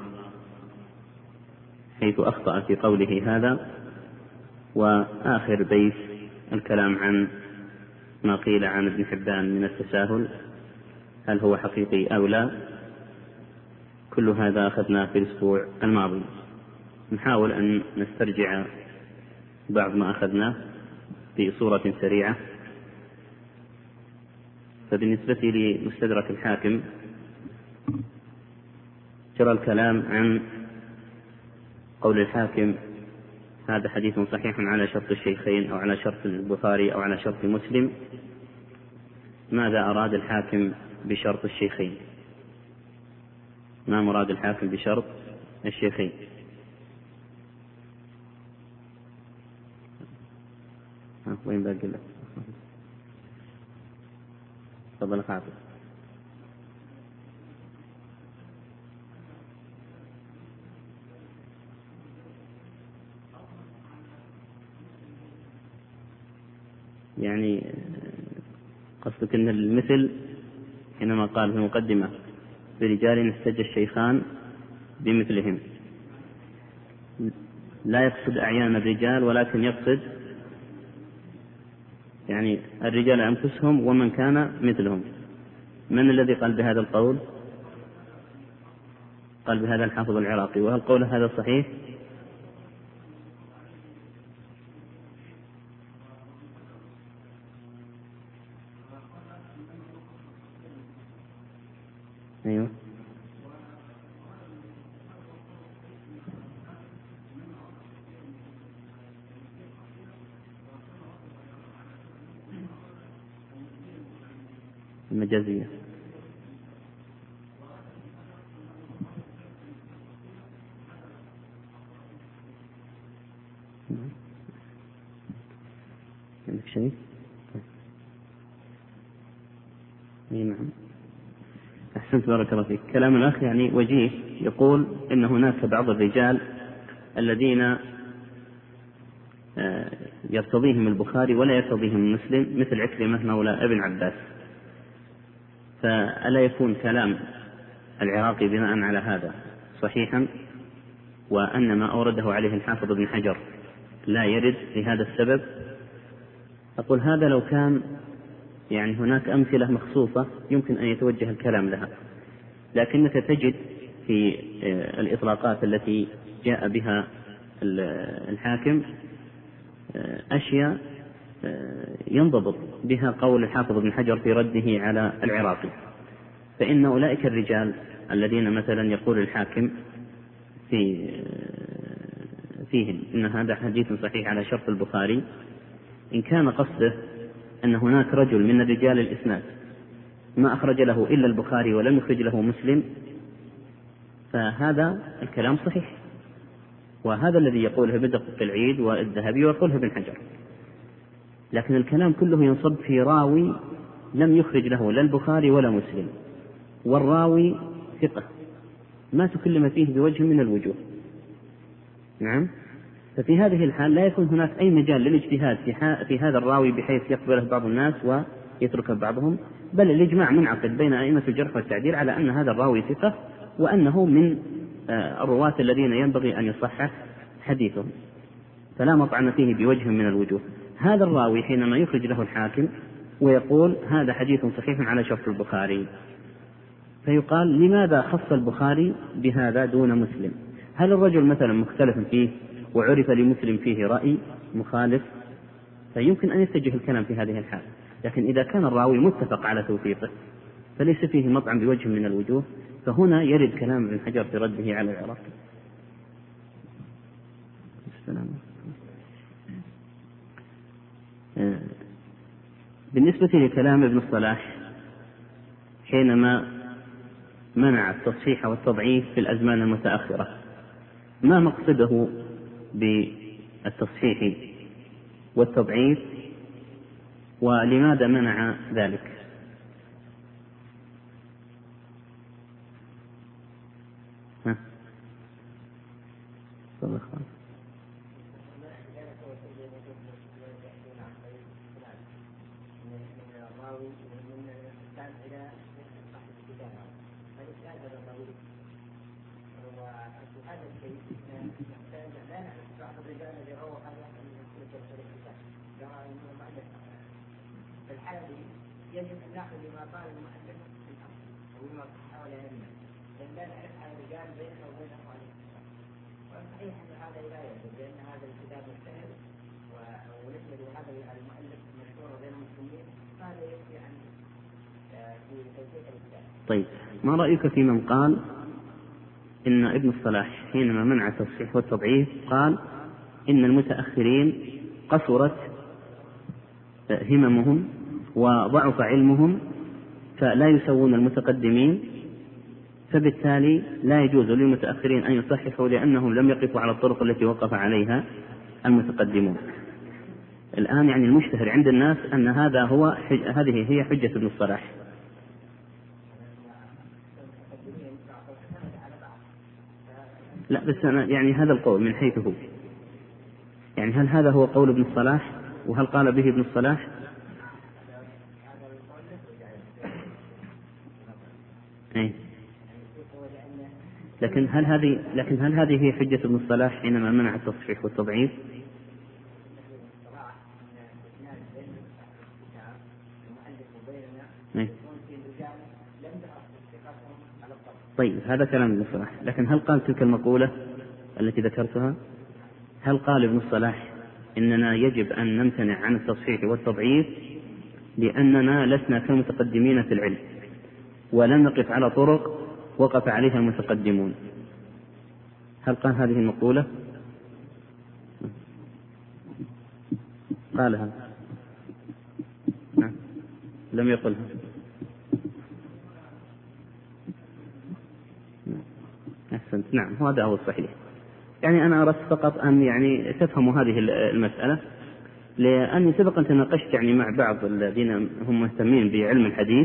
حيث أخطأ في قوله هذا. وآخر بيت الكلام عن ما قيل عن ابن حبان من التساهل، هل هو حقيقي أو لا. كل هذا أخذناه في الأسبوع الماضي. نحاول أن نسترجع بعض ما أخذناه في صورة سريعة. فبالنسبة لمستدرك الحاكم جرى الكلام عن قول الحاكم هذا حديث صحيح على شرط الشيخين أو على شرط البخاري أو على شرط مسلم. ماذا أراد الحاكم بشرط الشيخين؟ ما مراد الحاكم بشرط الشيخين؟ وين باقي له؟ تفضل خاطر. يعني قصدك أن المثل حينما قال في المقدمة برجال احتج الشيخان بمثلهم، لا يقصد أعيان الرجال ولكن يقصد يعني الرجال أنفسهم ومن كان مثلهم. من الذي قال بهذا القول؟ قال بهذا الحافظ العراقي. وهل قول هذا صحيح؟ أيوه. المجازية. عندك شيء؟ نعم. أحسنت، بارك الله فيك. كلام الأخ يعني وجيه، يقول إن هناك بعض الرجال الذين يرتضيهم البخاري ولا يرتضيهم مسلم، مثل عكرمة مولى ابن عباس. فألا يكون كلام العراقي بناء على هذا صحيحا، وأن ما أورده عليه الحافظ ابن حجر لا يرد لهذا السبب؟ أقول هذا لو كان يعني هناك أمثلة مخصوصة يمكن أن يتوجه الكلام لها، لكنك تجد في الإطلاقات التي جاء بها الحاكم أشياء ينضبط بها قول الحافظ ابن حجر في رده على العراقي، فإن أولئك الرجال الذين مثلا يقول الحاكم في فيهم إن هذا حديث صحيح على شرط البخاري، إن كان قصده أن هناك رجل من رجال الإسناد ما أخرج له إلا البخاري ولم يخرج له مسلم، فهذا الكلام صحيح، وهذا الذي يقوله ابن دقيق العيد والذهبي ويقوله ابن حجر. لكن الكلام كله ينصب في راوي لم يخرج له لا البخاري ولا مسلم، والراوي ثقة ما تكلم فيه بوجه من الوجوه. نعم. ففي هذه الحال لا يكون هناك أي مجال للاجتهاد في هذا الراوي بحيث يقبله بعض الناس ويتركه بعضهم، بل الإجماع منعقد بين أئمة الجرح والتعديل على أن هذا الراوي ثقة وأنه من الرواة الذين ينبغي أن يصحح حديثهم، فلا مطعن فيه بوجه من الوجوه. هذا الراوي حينما يخرج له الحاكم ويقول هذا حديث صحيح على شرط البخاري، فيقال لماذا خص البخاري بهذا دون مسلم؟ هل الرجل مثلا مختلف فيه وعرف لمسلم فيه رأي مخالف؟ فيمكن أن يتجه الكلام في هذه الحال. لكن إذا كان الراوي متفق على توثيقه فليس فيه مطعن بوجه من الوجوه، فهنا يرد كلام ابن حجر في رده على العراقي. بالنسبة لكلام ابن الصلاح حينما منع التصحيح والتضعيف في الأزمان المتأخرة، ما مقصده بالتصحيح والتضعيف ولماذا منع ذلك؟ ها؟ صدق. يجب أن نأخذ بما قال المؤلف في الأصل وبما حول علمه، لأن لا نعرف على الرجال بينه وبين أخوانه. والصحيح أن هذا لا يجوز، لأن هذا الكتاب مشتهر ونسبة هذا المؤلف مشهور بين المسلمين، فهذا يكفي عن في توثيق الكتاب. طيب، ما رأيك في من قال إن ابن الصلاح حينما منع التصحيح والتضعيف قال إن المتأخرين قصرت هممهم وضعف علمهم فلا يسوون المتقدمين، فبالتالي لا يجوز للمتأخرين أن يصححوا لأنهم لم يقفوا على الطرق التي وقف عليها المتقدمون. الآن يعني المشتهر عند الناس أن هذا هو حج... هذه هي حجة ابن الصلاح. لا بس أنا يعني هذا القول من حيث هو، يعني هل هذا هو قول ابن الصلاح وهل قال به ابن الصلاح؟ أي. لكن هل هذه لكن هل هذه هي حجة ابن الصلاح حينما منع التصحيح والتضعيف؟ أي. طيب هذا كلام ابن الصلاح، لكن هل قال تلك المقولة التي ذكرتها؟ هل قال ابن الصلاح إننا يجب أن نمتنع عن التصحيح والتضعيف لأننا لسنا كالمتقدمين في العلم ولم نقف على طرق وقف عليها المتقدمون؟ هل قال هذه المقولة؟ قالها؟ نعم. لم يقلها. أحسنت. نعم، هذا هو الصحيح. يعني أنا أردت فقط أن يعني تفهموا هذه المسألة، لأني سبقا تناقشت يعني مع بعض الذين هم مهتمين بعلم الحديث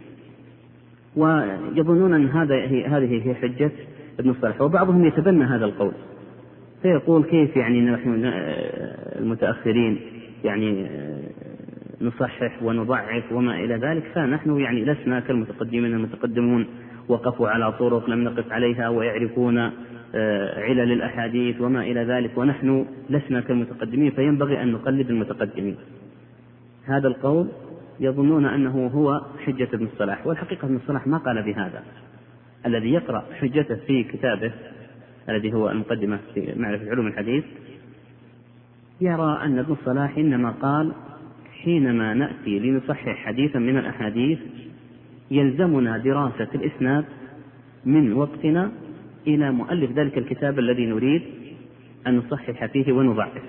ويظنون أن هذا هي هذه هي حجة ابن الصلاح، وبعضهم يتبنى هذا القول فيقول كيف يعني نحن المتأخرين يعني نصحح ونضعف وما إلى ذلك، فنحن يعني لسنا كالمتقدمين، المتقدمون وقفوا على طرق لم نقف عليها ويعرفون علل الأحاديث وما إلى ذلك، ونحن لسنا كالمتقدمين فينبغي أن نقلد المتقدمين. هذا القول يظنون أنه هو حجة ابن الصلاح، والحقيقة ابن الصلاح ما قال بهذا. الذي يقرأ حجته في كتابه الذي هو المقدمة في معرفة علوم الحديث يرى أن ابن الصلاح إنما قال حينما نأتي لنصحح حديثا من الأحاديث يلزمنا دراسة الإسناد من وقتنا إلى مؤلف ذلك الكتاب الذي نريد أن نصحح فيه ونضعف.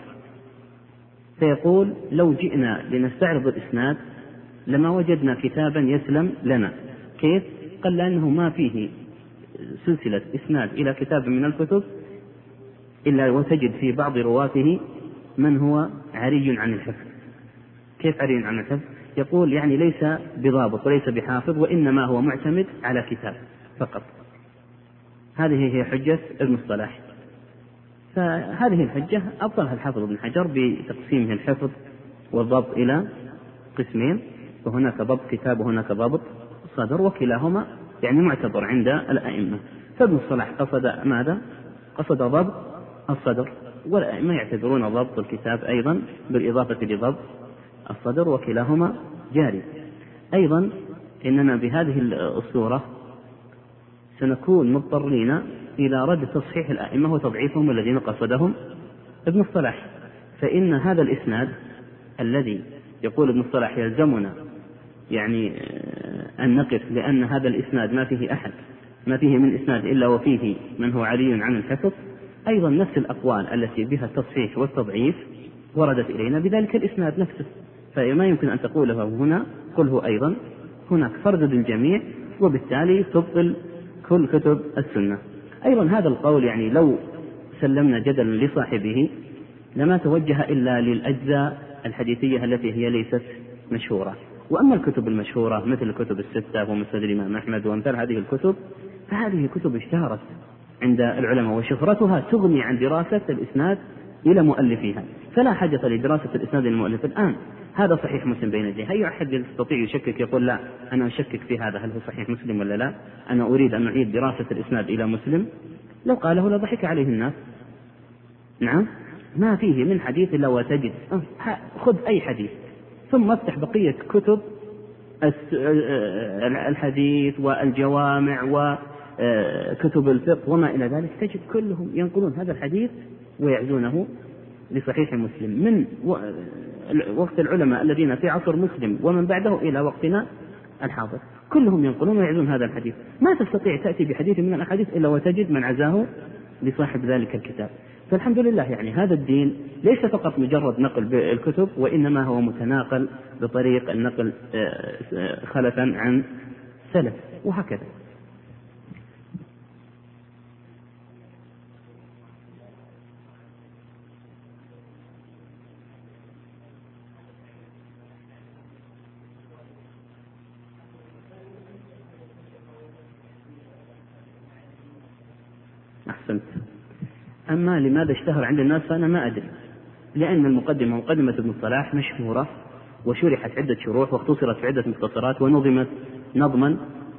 فيقول لو جئنا لنستعرض الإسناد لما وجدنا كتابا يسلم لنا. كيف؟ قال لأنه ما فيه سلسلة إسناد إلى كتاب من الكتب إلا وتجد في بعض رواته من هو عري عن الحفظ. كيف عري عن الحفظ؟ يقول يعني ليس بضابط وليس بحافظ، وإنما هو معتمد على كتاب فقط. هذه هي حجة المصطلح. فهذه الحجة أبطلها الحافظ ابن حجر بتقسيمه الحفظ والضبط إلى قسمين، وهناك ضبط كتاب وهناك ضبط صدر، وكلاهما يعني معتبر عند الأئمة. فابن الصلاح قصد ماذا؟ قصد ضبط الصدر، والأئمة يعتبرون ضبط الكتاب أيضا بالإضافة لضبط الصدر، وكلاهما جاري. أيضا إننا بهذه الصورة سنكون مضطرين إلى رد تصحيح الأئمة وتضعيفهم الذين قصدهم ابن الصلاح. فإن هذا الإسناد الذي يقول ابن الصلاح يلزمنا يعني أن نقف لأن هذا الإسناد ما فيه أحد ما فيه من إسناد إلا وفيه من هو عري عن الحفظ، أيضا نفس الأقوال التي بها التصحيح والتضعيف وردت إلينا بذلك الإسناد نفسه، فما يمكن أن تقوله هنا قله أيضا هناك، فرد الجميع، وبالتالي تبطل كل كتب السنة. أيضا هذا القول يعني لو سلمنا جدلا لصاحبه لما توجه إلا للأجزاء الحديثية التي هي ليست مشهورة. وأما الكتب المشهورة مثل الكتب الستة ومسند الإمام أحمد وأمثال هذه الكتب، فهذه كتب اشتهرت عند العلماء وشهرتها تغني عن دراسة الإسناد إلى مؤلفيها، فلا حاجة لدراسة الإسناد المؤلف. الآن هذا صحيح مسلم بين يديه، أي أحد يستطيع يشكك يقول لا أنا أشكك في هذا هل هو صحيح مسلم ولا لا، أنا أريد أن أعيد دراسة الإسناد إلى مسلم، لو قاله لضحك عليه الناس. نعم، ما فيه من حديث إلا وتجد خذ أي حديث ثم افتح بقية كتب الحديث والجوامع وكتب الفقه وما إلى ذلك، تجد كلهم ينقلون هذا الحديث ويعزونه لصحيح مسلم من وقت العلماء الذين في عصر مسلم ومن بعده إلى وقتنا الحاضر، كلهم ينقلون ويعزون هذا الحديث. ما تستطيع تأتي بحديث من الأحاديث إلا وتجد من عزاه لصاحب ذلك الكتاب. فالحمد لله يعني هذا الدين ليس فقط مجرد نقل بالكتب، وإنما هو متناقل بطريق النقل خلفا عن سلف وهكذا. أحسنت. أما لماذا اشتهر عند الناس فأنا ما أدري، لأن المقدمة مقدمة ابن الصلاح مشهورة وشرحت عدة شروح واختصرت في عدة مختصرات ونظمت نظما،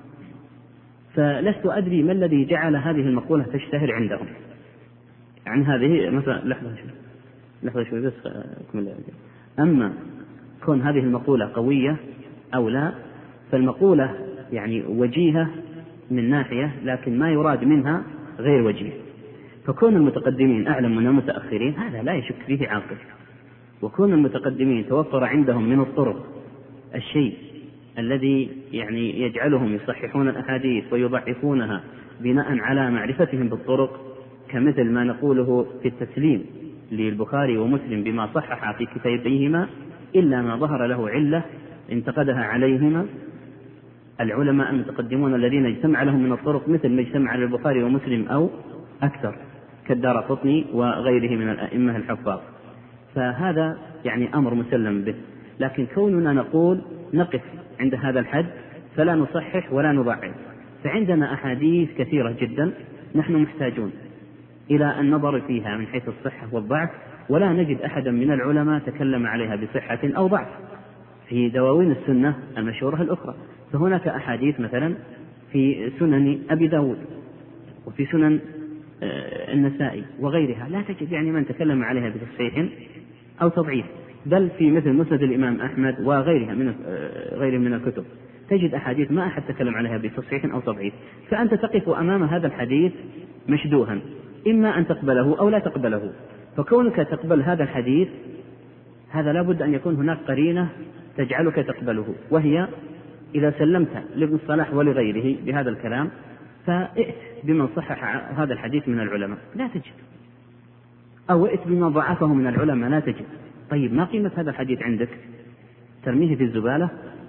فلست أدري ما الذي جعل هذه المقولة تشتهر عندهم. عن هذه مثلا لحظة شوي لحظة شوي بس أكمل. أما كون هذه المقولة قوية أو لا، فالمقولة يعني وجيهة من ناحية، لكن ما يراد منها غير وجيه. فكون المتقدمين أعلم من المتأخرين هذا لا يشك فيه عاقل، وكون المتقدمين توفر عندهم من الطرق الشيء الذي يعني يجعلهم يصححون الأحاديث ويضعفونها بناء على معرفتهم بالطرق، كمثل ما نقوله في التسليم للبخاري ومسلم بما صحح في كتابيهما إلا ما ظهر له علة انتقدها عليهما العلماء المتقدمون الذين اجتمع لهم من الطرق مثل ما اجتمع على البخاري ومسلم أو أكثر، كالدارقطني وغيره من الأئمة الحفاظ. فهذا يعني أمر مسلم به، لكن كوننا نقول نقف عند هذا الحد فلا نصحح ولا نضعف، فعندنا أحاديث كثيرة جدا نحن محتاجون إلى النظر فيها من حيث الصحة والضعف، ولا نجد أحدا من العلماء تكلم عليها بصحة أو ضعف في دواوين السنة المشهورة الأخرى. فهناك أحاديث مثلا في سنن أبي داود وفي سنن النسائي وغيرها لا تجد يعني من تكلم عليها بتصحيح أو تضعيف، بل في مثل مسند الإمام أحمد وغيرها من غيره من الكتب تجد أحاديث ما أحد تكلم عليها بتصحيح أو تضعيف. فأنت تقف أمام هذا الحديث مشدوها، إما أن تقبله أو لا تقبله. فكونك تقبل هذا الحديث هذا لا بد أن يكون هناك قرينة تجعلك تقبله، وهي إذا سلمت لابن الصلاح ولغيره بهذا الكلام فائت بمن صحح هذا الحديث من العلماء لا تجد، أو ائت بما ضعفه من العلماء لا تجد. طيب ما قيمة هذا الحديث عندك؟ ترميه في الزبالة؟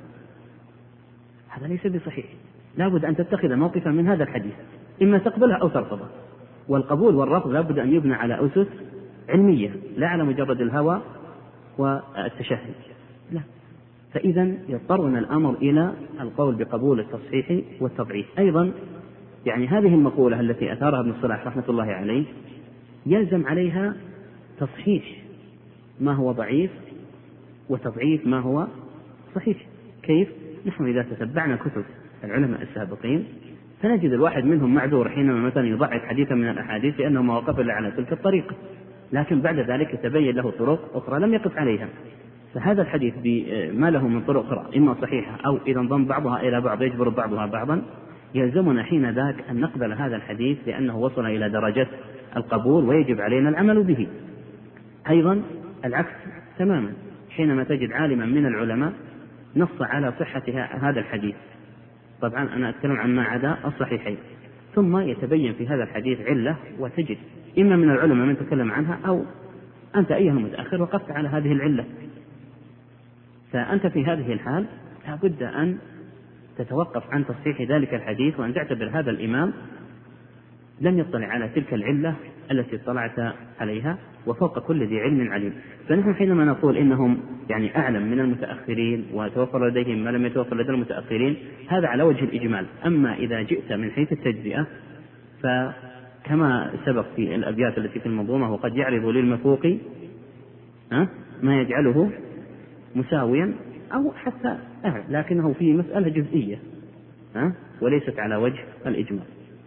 هذا ليس بصحيح. لا بد أن تتخذ موقفا من هذا الحديث، إما تقبله أو ترفضه. والقبول والرفض لا بد أن يبنى على أسس علمية، لا على مجرد الهوى والتشهي، لا. فإذا يضطرنا الأمر إلى القول بقبول التصحيح والتضعيف. أيضا يعني هذه المقولة التي أثارها ابن الصلاح رحمة الله عليه يلزم عليها تصحيح ما هو ضعيف وتضعيف ما هو صحيح. كيف؟ نحن إذا تتبعنا كتب العلماء السابقين فنجد الواحد منهم معذور حينما مثلا يضعف حديثا من الأحاديث لأنه ما وقف إلا على تلك الطريقة، لكن بعد ذلك يتبين له طرق أخرى لم يقف عليها. فهذا الحديث بما له من طرق أخرى إما صحيحة أو إذا انضم بعضها إلى بعض يجبر بعضها بعضا، يلزمنا حين ذاك أن نقبل هذا الحديث لأنه وصل إلى درجة القبول ويجب علينا العمل به. أيضا العكس تماما، حينما تجد عالما من العلماء نص على صحة هذا الحديث، طبعا أنا أتكلم عن ما عدا الصحيحين، ثم يتبين في هذا الحديث علة وتجد إما من العلماء من تكلم عنها أو أنت أيها المتأخر وقفت على هذه العلة، فأنت في هذه الحال لا بد أن تتوقف عن تصحيح ذلك الحديث وأن تعتبر هذا الإمام لم يطلع على تلك العلة التي اطلعت عليها، وفوق كل ذي علم عليم. فنحن حينما نقول إنهم يعني أعلم من المتأخرين وتوفر لديهم ما لم يتوفر لدى المتأخرين هذا على وجه الإجمال. أما إذا جئت من حيث التجزئة فكما سبق في الأبيات التي في المنظومة وقد يعرض للمفوق ما يجعله مساويا أو حتى أعلى، لكنه في مسألة جزئية وليست على وجه الإجمال.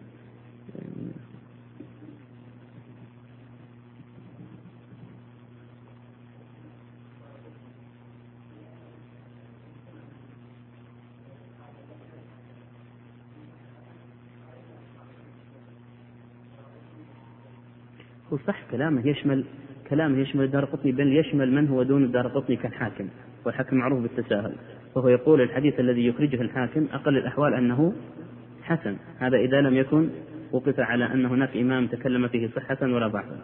هو صح كلامه يشمل كلامه يشمل الدارقطني، بل يشمل من هو دون الدارقطني كالحاكم، والحاكم معروف بالتساهل، وهو يقول الحديث الذي يخرجه الحاكم أقل الأحوال أنه حسن، هذا إذا لم يكن وقف على أن هناك إمام تكلم فيه صحة ولا ضعفا.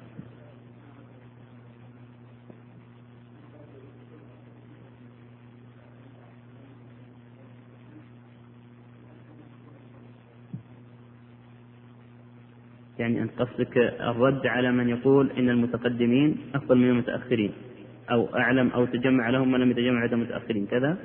يعني أنت قصدك الرد على من يقول إن المتقدمين أفضل من المتأخرين أو أعلم أو تجمع لهم من لم يتجمع عند المتأخرين كذا؟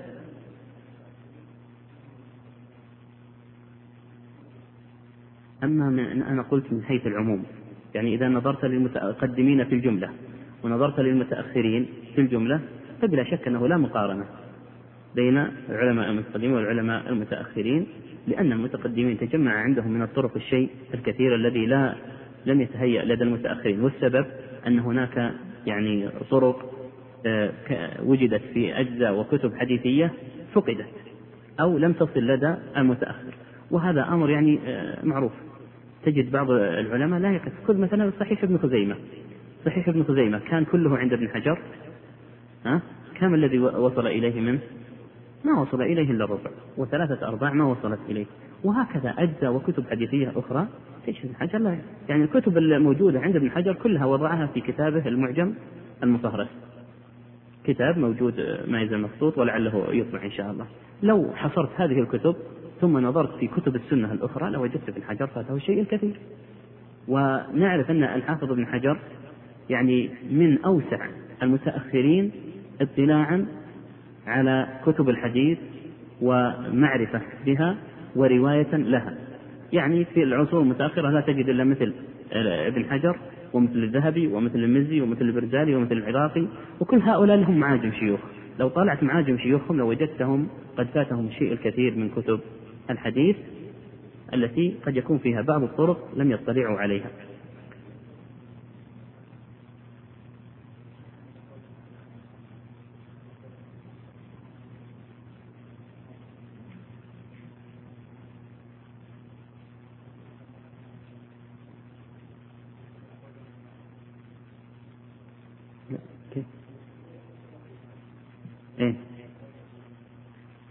أما من أنا قلت من حيث العموم، يعني إذا نظرت للمتقدمين في الجملة ونظرت للمتأخرين في الجملة فبلا شك أنه لا مقارنة بين العلماء المتقدمين والعلماء المتأخرين، لأن المتقدمين تجمع عندهم من الطرق الشيء الكثير الذي لا لم يتهيأ لدى المتأخرين، والسبب أن هناك يعني طرق وجدت في أجزاء وكتب حديثية فقدت أو لم تصل لدى المتأخر، وهذا أمر يعني معروف. تجد بعض العلماء لا يكفي، خذ مثلا صحيح ابن خزيمة، صحيح ابن خزيمة كان كله عند ابن حجر، ها كم الذي وصل إليه منه؟ ما وصل إليه إلا الربع، وثلاثة أرباع ما وصلت إليه، وهكذا أجزاء وكتب حديثية أخرى تجد ابن حجر لا، يعني الكتب الموجودة عند ابن حجر كلها وضعها في كتابه المعجم المفهرس، كتاب موجود ما يزال مخطوط ولعله يطبع إن شاء الله. لو حصرت هذه الكتب ثم نظرت في كتب السنة الأخرى لوجدت ابن حجر فاته شيء كثير. ونعرف أن الحافظ ابن حجر يعني من أوسع المتأخرين اطلاعا على كتب الحديث ومعرفة بها ورواية لها، يعني في العصور المتأخرة لا تجد إلا مثل ابن حجر ومثل الذهبي ومثل المزي ومثل البرزالي ومثل العراقي، وكل هؤلاء لهم معاجم شيوخ، لو طالعت معاجم شيوخهم لوجدتهم قد فاتهم الشيء الكثير من كتب الحديث التي قد يكون فيها بعض الطرق لم يطلعوا عليها.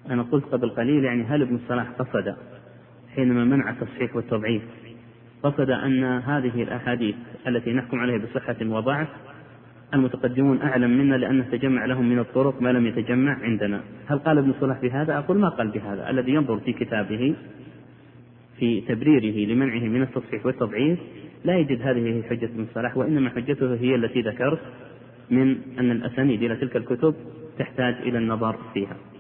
أنا قلت قبل قليل يعني هل ابن الصلاح قصد حينما منع التصحيح والتضعيف قصد أن هذه الأحاديث التي نحكم عليها بصحة وضعف المتقدمون أعلم منا لأن تجمع لهم من الطرق ما لم يتجمع عندنا؟ هل قال ابن الصلاح بهذا؟ أقول ما قال بهذا. الذي ينظر في كتابه في تبريره لمنعه من التصحيح والتضعيف لا يجد هذه حجة ابن الصلاح، وإنما حجته هي التي ذكرت من أن الأسانيد إلى تلك الكتب تحتاج إلى النظر فيها.